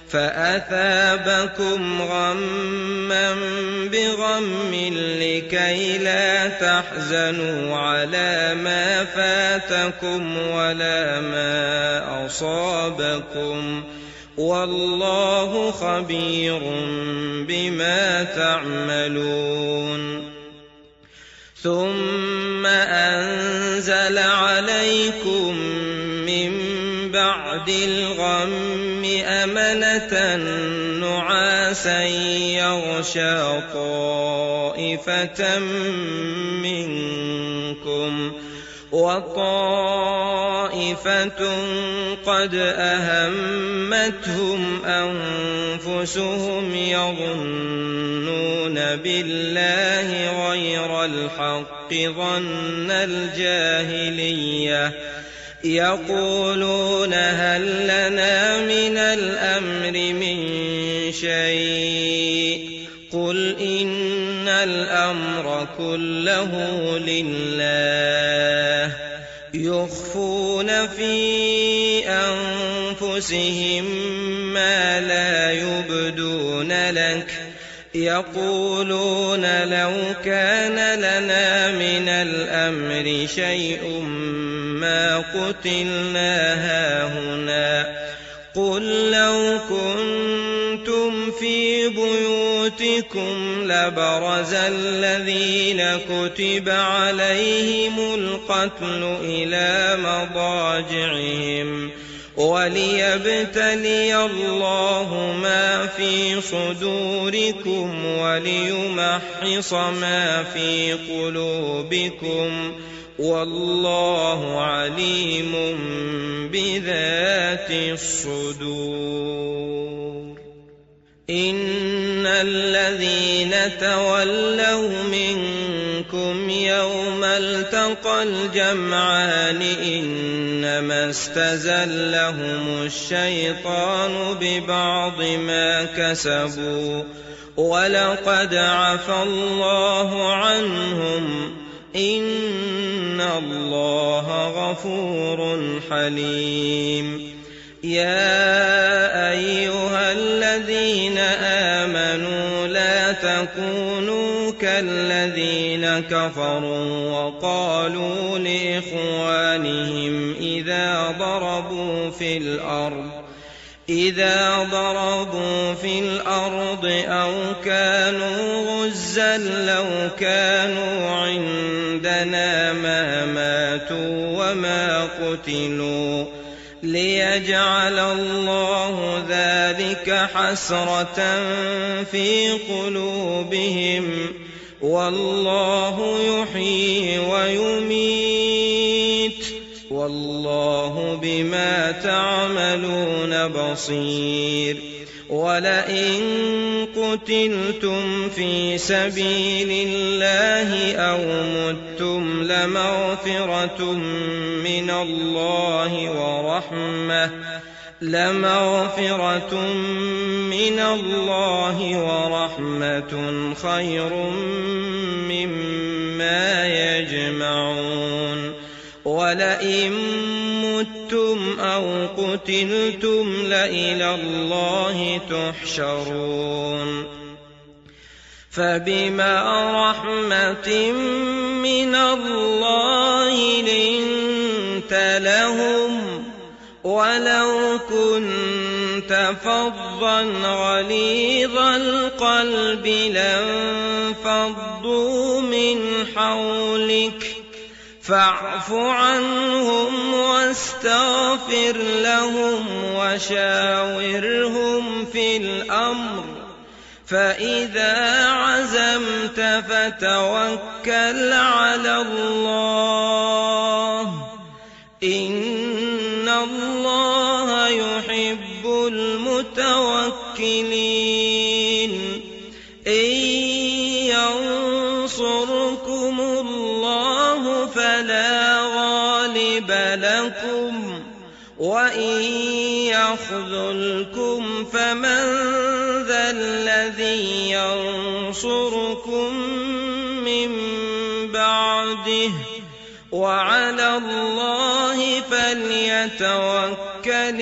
فأثابكم غما بغم لكي لا تحزنوا على ما فاتكم ولا ما أصابكم والله خبير بما تعملون ثم أنزل عليكم من بعد الغم أمنة نعاسا يغشى طائفة منكم وطائفة قد أهمتهم أنفسهم يظنون بالله غير الحق ظن الجاهلية يقولون هل لنا من الأمر من شيء قل إن الأمر كله لله يخفون في أنفسهم ما لا يبدون لك يقولون لو كان لنا من الأمر شيء ما قتلنا هاهنا قل لو كنتم في بيوتكم لبرز الذين كتب عليهم القتل إلى مضاجعهم وليبتلي الله ما في صدوركم وليمحص ما في قلوبكم والله عليم بذات الصدور إن الذين تولوا منكم يوم التقى الجمعان إنما استزلهم الشيطان ببعض ما كسبوا ولقد عفى الله عنهم إن الله غفور حليم يا أيها الذين آمنوا لا تكونوا كالذين كفروا وقالوا لإخوانهم إذا ضربوا في الأرض إذا ضربوا في الأرض أو كانوا غزا لو كانوا عندنا ما ماتوا وما قتلوا ليجعل الله ذلك حسرة في قلوبهم والله يحيي ويميت والله بما تعملون بصير ولئن قتلتم في سبيل الله أو متم لمغفرة من الله ورحمة لمغفرة من الله ورحمة خير مما يجمعون ولئن متم أو قتلتم لإلى الله تحشرون فبما رحمة من الله لنت لهم ولو كنت فظا غليظ القلب لانفضوا من حولك فاعف عنهم واستغفر لهم وشاورهم في الأمر فإذا عزمت فتوكل على الله إن الله يحب المتوكلين إن ينصركم الله فلا غالب لكم وإن يخذلكم فمن ذا الذي ينصركم من بعده وعلى الله فليتوكل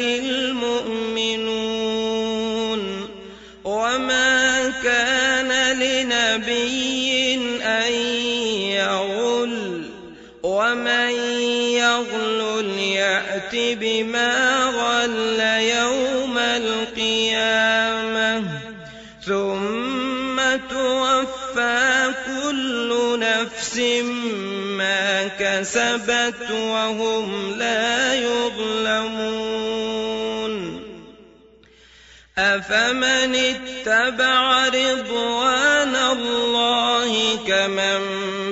المؤمنون وما كان لنبي أن يغل ومن يغل يأت بما غل يوم القيامة ثم توفى كل نفس ما كسبت وهم لا يظلمون أفمن اتبع رضوان الله كمن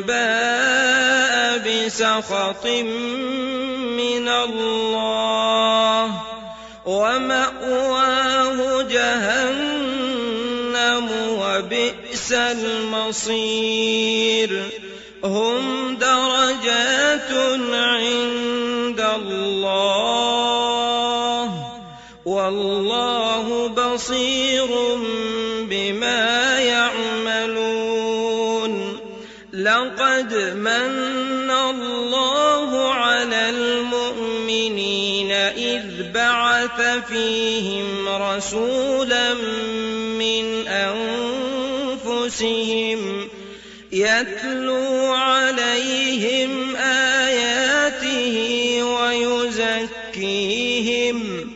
باء بسخط من الله ومأواه جهنم وبئس المصير هم درجات عند الله والله بصير بما يعملون لقد من الله على المؤمنين إذ بعث فيهم رسولا من أنفسهم يتلو عليهم آياته ويزكيهم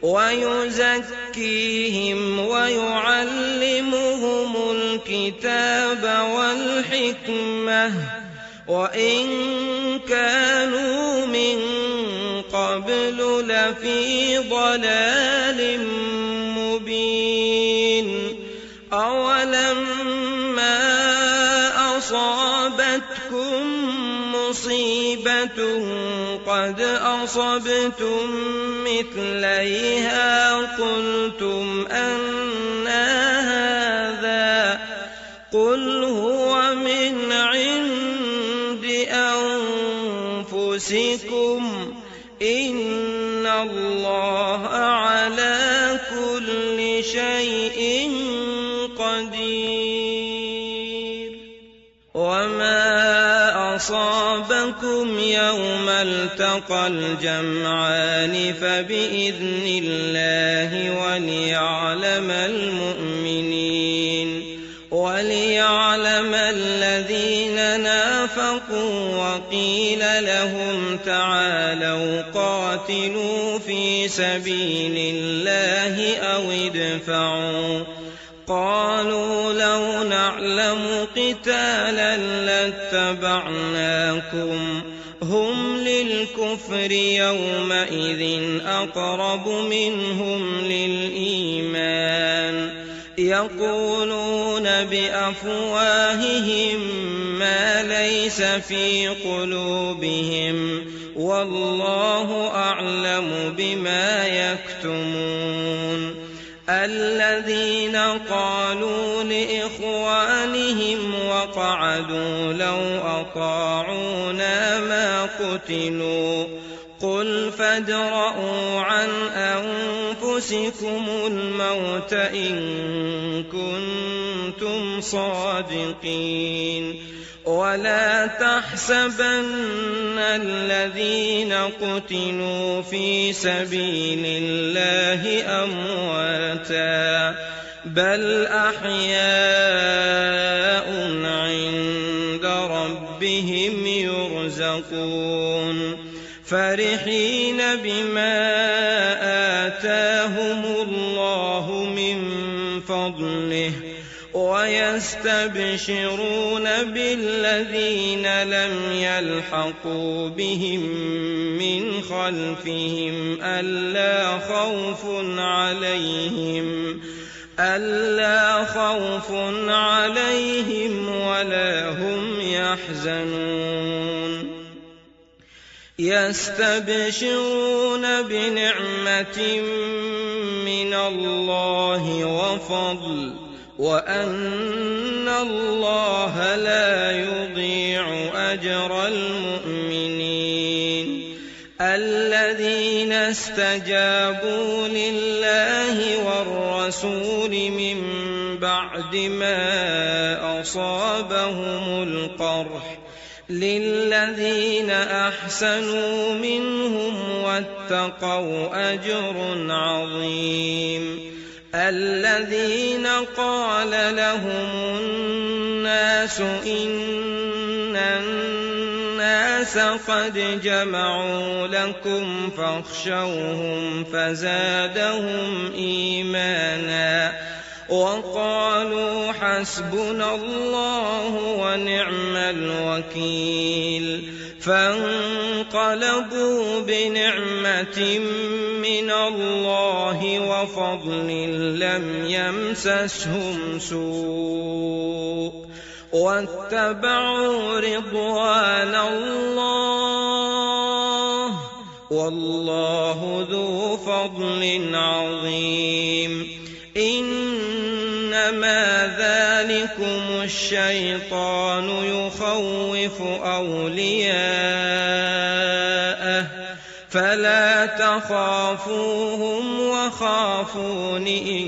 ويزكيهم ويعلمهم الكتاب والحكمة وإن كانوا من قبل لفي ضلال مبين أولما أصابتكم مصيبة قد أصبتم مثليها قلتم أنى هذا قل هو من عند أنفسكم إن الله على كل شيء قدير وما أصابكم يوم التقى الجمعان فبإذن الله وليعلم المؤمنين وليعلم الذين نافقوا وقيل لهم تعالوا قاتلوا في سبيل الله أو ادفعوا قالوا لو نعلم قتالا لاتبعناكم هم للكفر يومئذ أقرب منهم للإيمان يقولون بأفواههم ما ليس في قلوبهم والله أعلم بما يكتمون الذين قالوا لإخوانهم وقعدوا لو أطاعونا ما قتلوا قل فادرءوا عن أنفسكم الموت إن كنتم صادقين ولا تحسبن الذين قتلوا في سبيل الله أمواتا بل أحياء عند ربهم يرزقون فرحين بما آتاهم الله من فضله ويستبشرون بالذين لم يلحقوا بهم من خلفهم ألا خوف عليهم ألا خوف عليهم ولا هم يحزنون يستبشرون بنعمة من الله وفضل وأن الله لا يضيع أجر المؤمنين الذين استجابوا لله والرسول من بعد ما أصابهم القرح للذين أحسنوا منهم واتقوا أجر عظيم الذين قال لهم الناس إن الناس قد جمعوا لكم فاخشوهم فزادهم إيمانا وقالوا حسبنا الله ونعم الوكيل فانقلبوا بنعمة من الله وفضل لم يمسسهم سوء واتبعوا رضوان الله والله ذو فضل عظيم إنما ذلكم الشيطان يخوف أولياءه فلا تخافوهم وخافون إن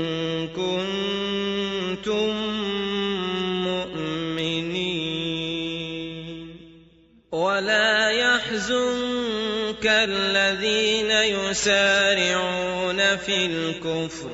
كنتم مؤمنين ولا يحزنك الذين يسارعون في الكفر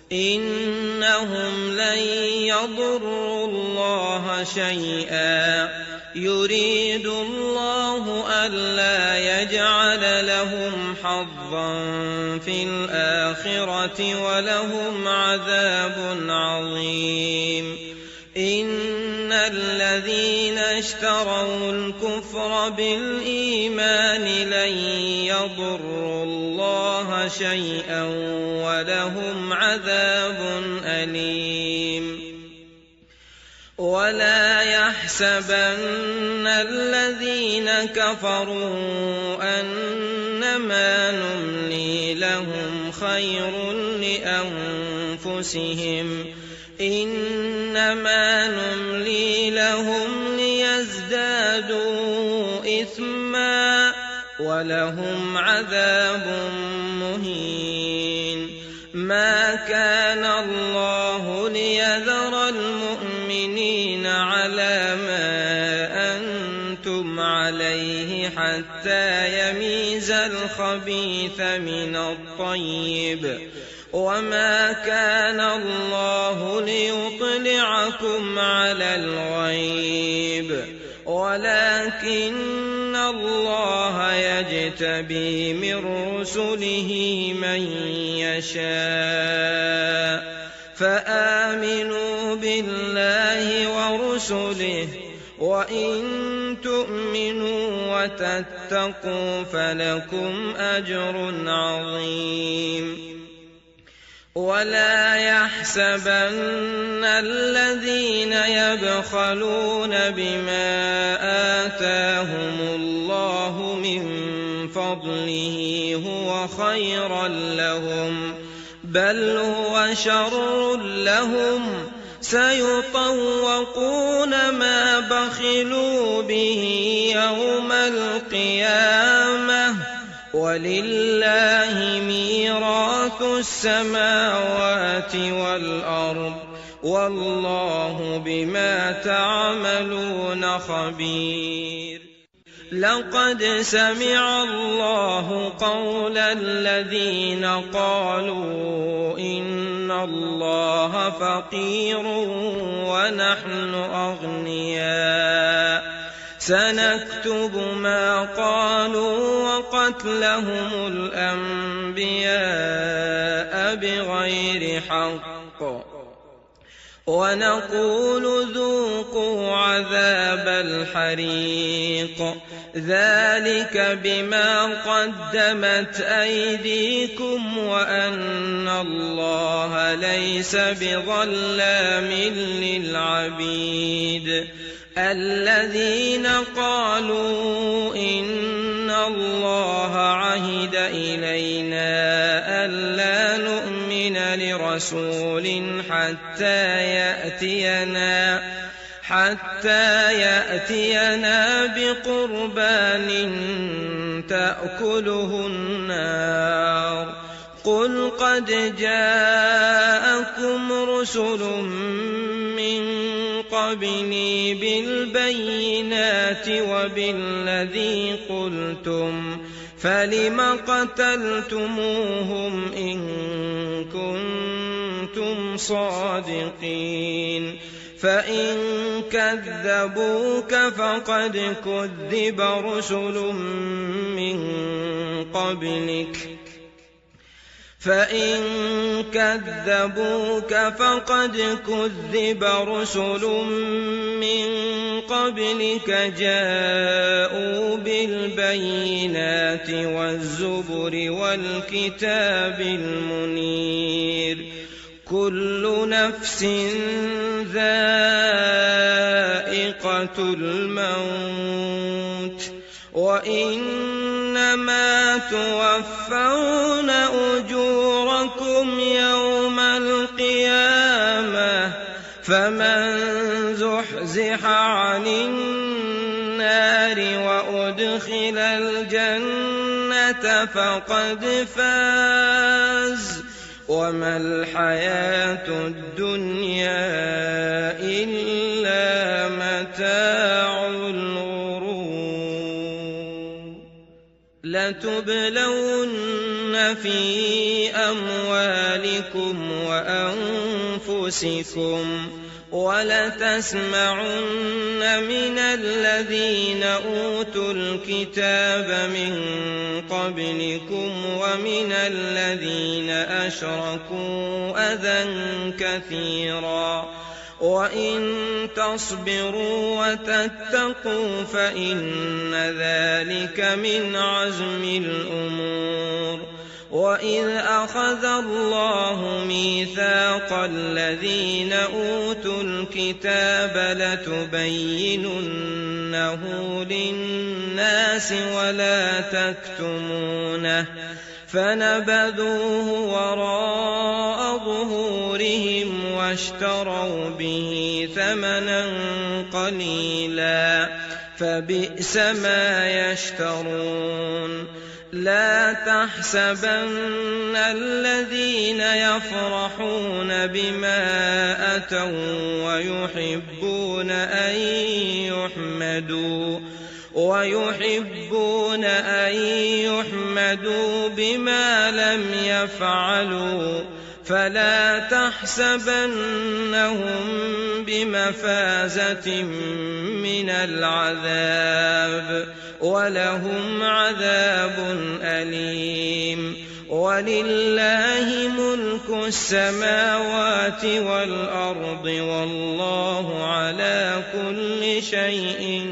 إنهم لن يضروا الله شيئا يريد الله ألا يجعل لهم حظا في الآخرة ولهم عذاب عظيم إن الذين اشتروا الكفر بالإيمان لن يضروا الله شيئا ولهم عذاب أليم ولا يحسبن الذين كفروا أنما نملي لهم خير لأنفسهم إنما نملي لهم ليزدادوا إثما ولهم عذاب مهين ما كان الله ليذر المؤمنين على ما أنتم عليه حتى يميز الخبيث من الطيب وما كان الله ليطلعكم على الغيب ولكن الله يجتبي من رسله من يشاء فآمنوا بالله ورسله وإن تؤمنوا وتتقوا فلكم أجر عظيم ولا يحسبن الذين يبخلون بما آتاهم الله من فضله هو خيرا لهم بل هو شر لهم سيطوقون ما بخلوا به يوم القيامة ولله ميراث السماوات والأرض والله بما تعملون خبير لقد سمع الله قول الذين قالوا إن الله فقير ونحن أغنياء سنكتب ما قالوا وقتلهم الأنبياء بغير حق ونقول ذوقوا عذاب الحريق ذلك بما قدمت أيديكم وأن الله ليس بظلام للعبيد الذين قالوا إن الله عهد إلينا ألا نؤمن لرسول حتى يأتينا حتى يأتينا بقربان تأكله النار قل قد جاءكم جاءتكم رسل من قبلي بالبينات وبالذي قلتم فلم قتلتموهم إن كنتم صادقين فإن كذبوك فقد كذب رسل من قبلك فإن كذبوك فقد كذب رسل من قبلك جاءوا بالبينات والزبر والكتاب المنير كل نفس ذائقة الموت وإنما توفون أجوركم يوم القيامة فمن زحزح عن النار وأدخل الجنة فقد فاز وما الحياة الدنيا إلا متاع الغرور لتبلون في أموالكم وأنفسكم ولتسمعن من الذين أوتوا الكتاب من قبلكم ومن الذين أشركوا أذى كثيرا وإن تصبروا وتتقوا فإن ذلك من عزم الأمور وإذ أخذ الله ميثاق الذين أوتوا الكتاب لتبيننه للناس ولا تكتمونه فنبذوه وراء ظهورهم واشتروا به ثمنا قليلا فبئس ما يشترون لا تحسبن الذين يفرحون بما أتوا ويحبون أن يحمدوا ويحبون أن يحمدوا بما لم يفعلوا فلا تحسبنهم بمفازة من العذاب ولهم عذاب أليم ولله ملك السماوات والأرض والله على كل شيء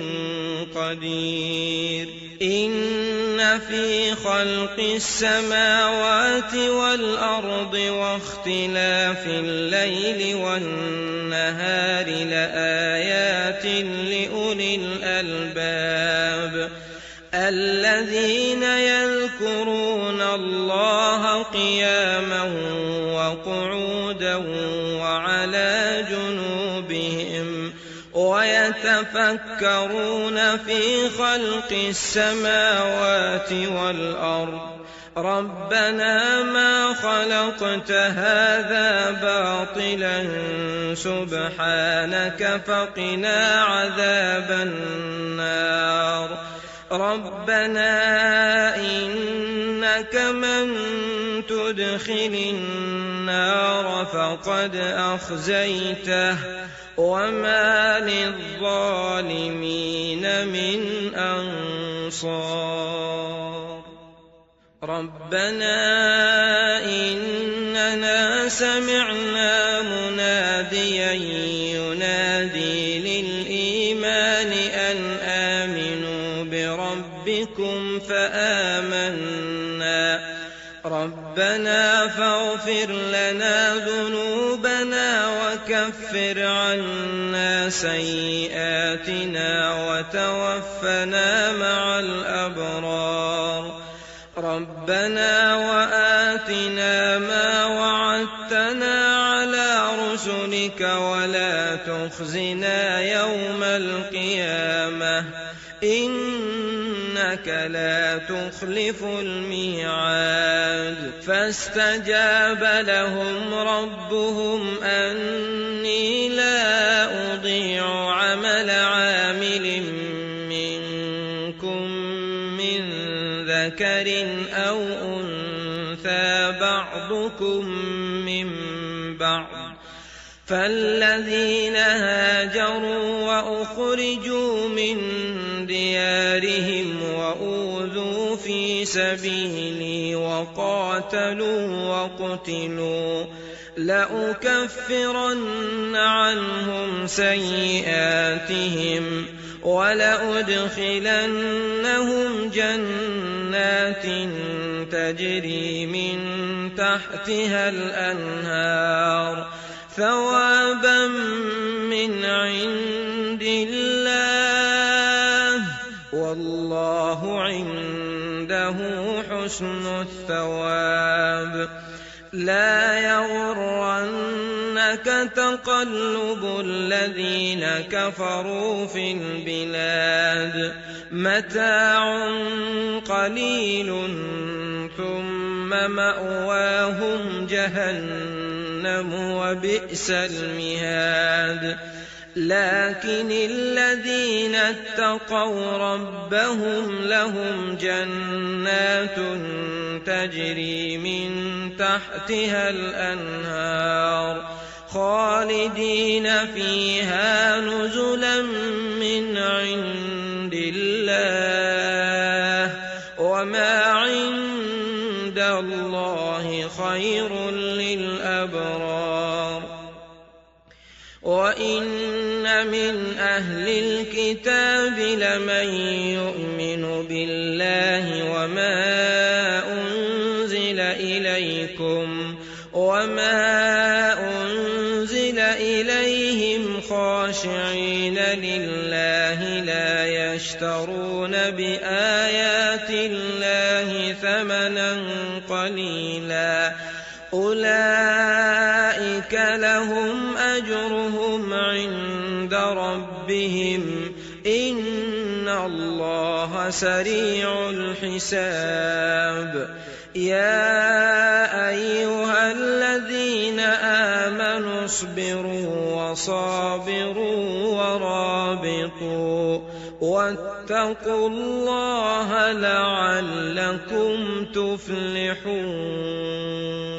قدير إن في خلق السماوات والأرض واختلاف الليل والنهار لآيات لأولي الألباب الذين يذكرون الله قياما وقعودا وعلى جنوبهم ويتفكرون في خلق السماوات والأرض ربنا ما خلقت هذا باطلا سبحانك فقنا عذاب النار ربنا إنك من تدخل النار فقد أخزيته وما للظالمين من أنصار ربنا إننا سمعنا مناديا ينادي للإيمان أن آمنوا بربكم فآمنا ربنا فاغفر لنا ذنوبنا وكفر عنا سيئاتنا وتوفنا مع الأبرار ربنا وآتنا ما وعدتنا على رسلك ولا تخزنا يوم القيامة إنك لا تخلف الميعاد فاستجاب لهم ربهم أني لا أضيع عمل عامل منكم من ذكر أو أنثى بعضكم من بعض فالذين هاجروا وأخرجوا من ديارهم وأوذوا في سبيلي وقاتلوا وقتلوا لأكفرن عنهم سيئاتهم ولأدخلنهم جنات تجري من تحتها الأنهار ثوابا من عند الله والله عنده حسن الثواب لا يغرنك تقلب الذين كفروا في البلاد متاع قليل ثم مأواهم جهنم وبئس المهاد لكن الذين اتقوا ربهم لهم جنات تجري من تحتها الأنهار خالدين فيها نزلا من عند الله وما عند الله خير للأبرار وإن من أهل الكتاب لمن يؤمن بالله وما أنزل إليكم وما أنزل إليهم خاشعين لله لا يشترون بآيات الله ثمنا قليلا أولئك لهم أجرهم عند ربهم إن الله سريع الحساب يا أيها الذين آمنوا اصبروا وصابروا ورابطوا واتقوا الله لعلكم تفلحون.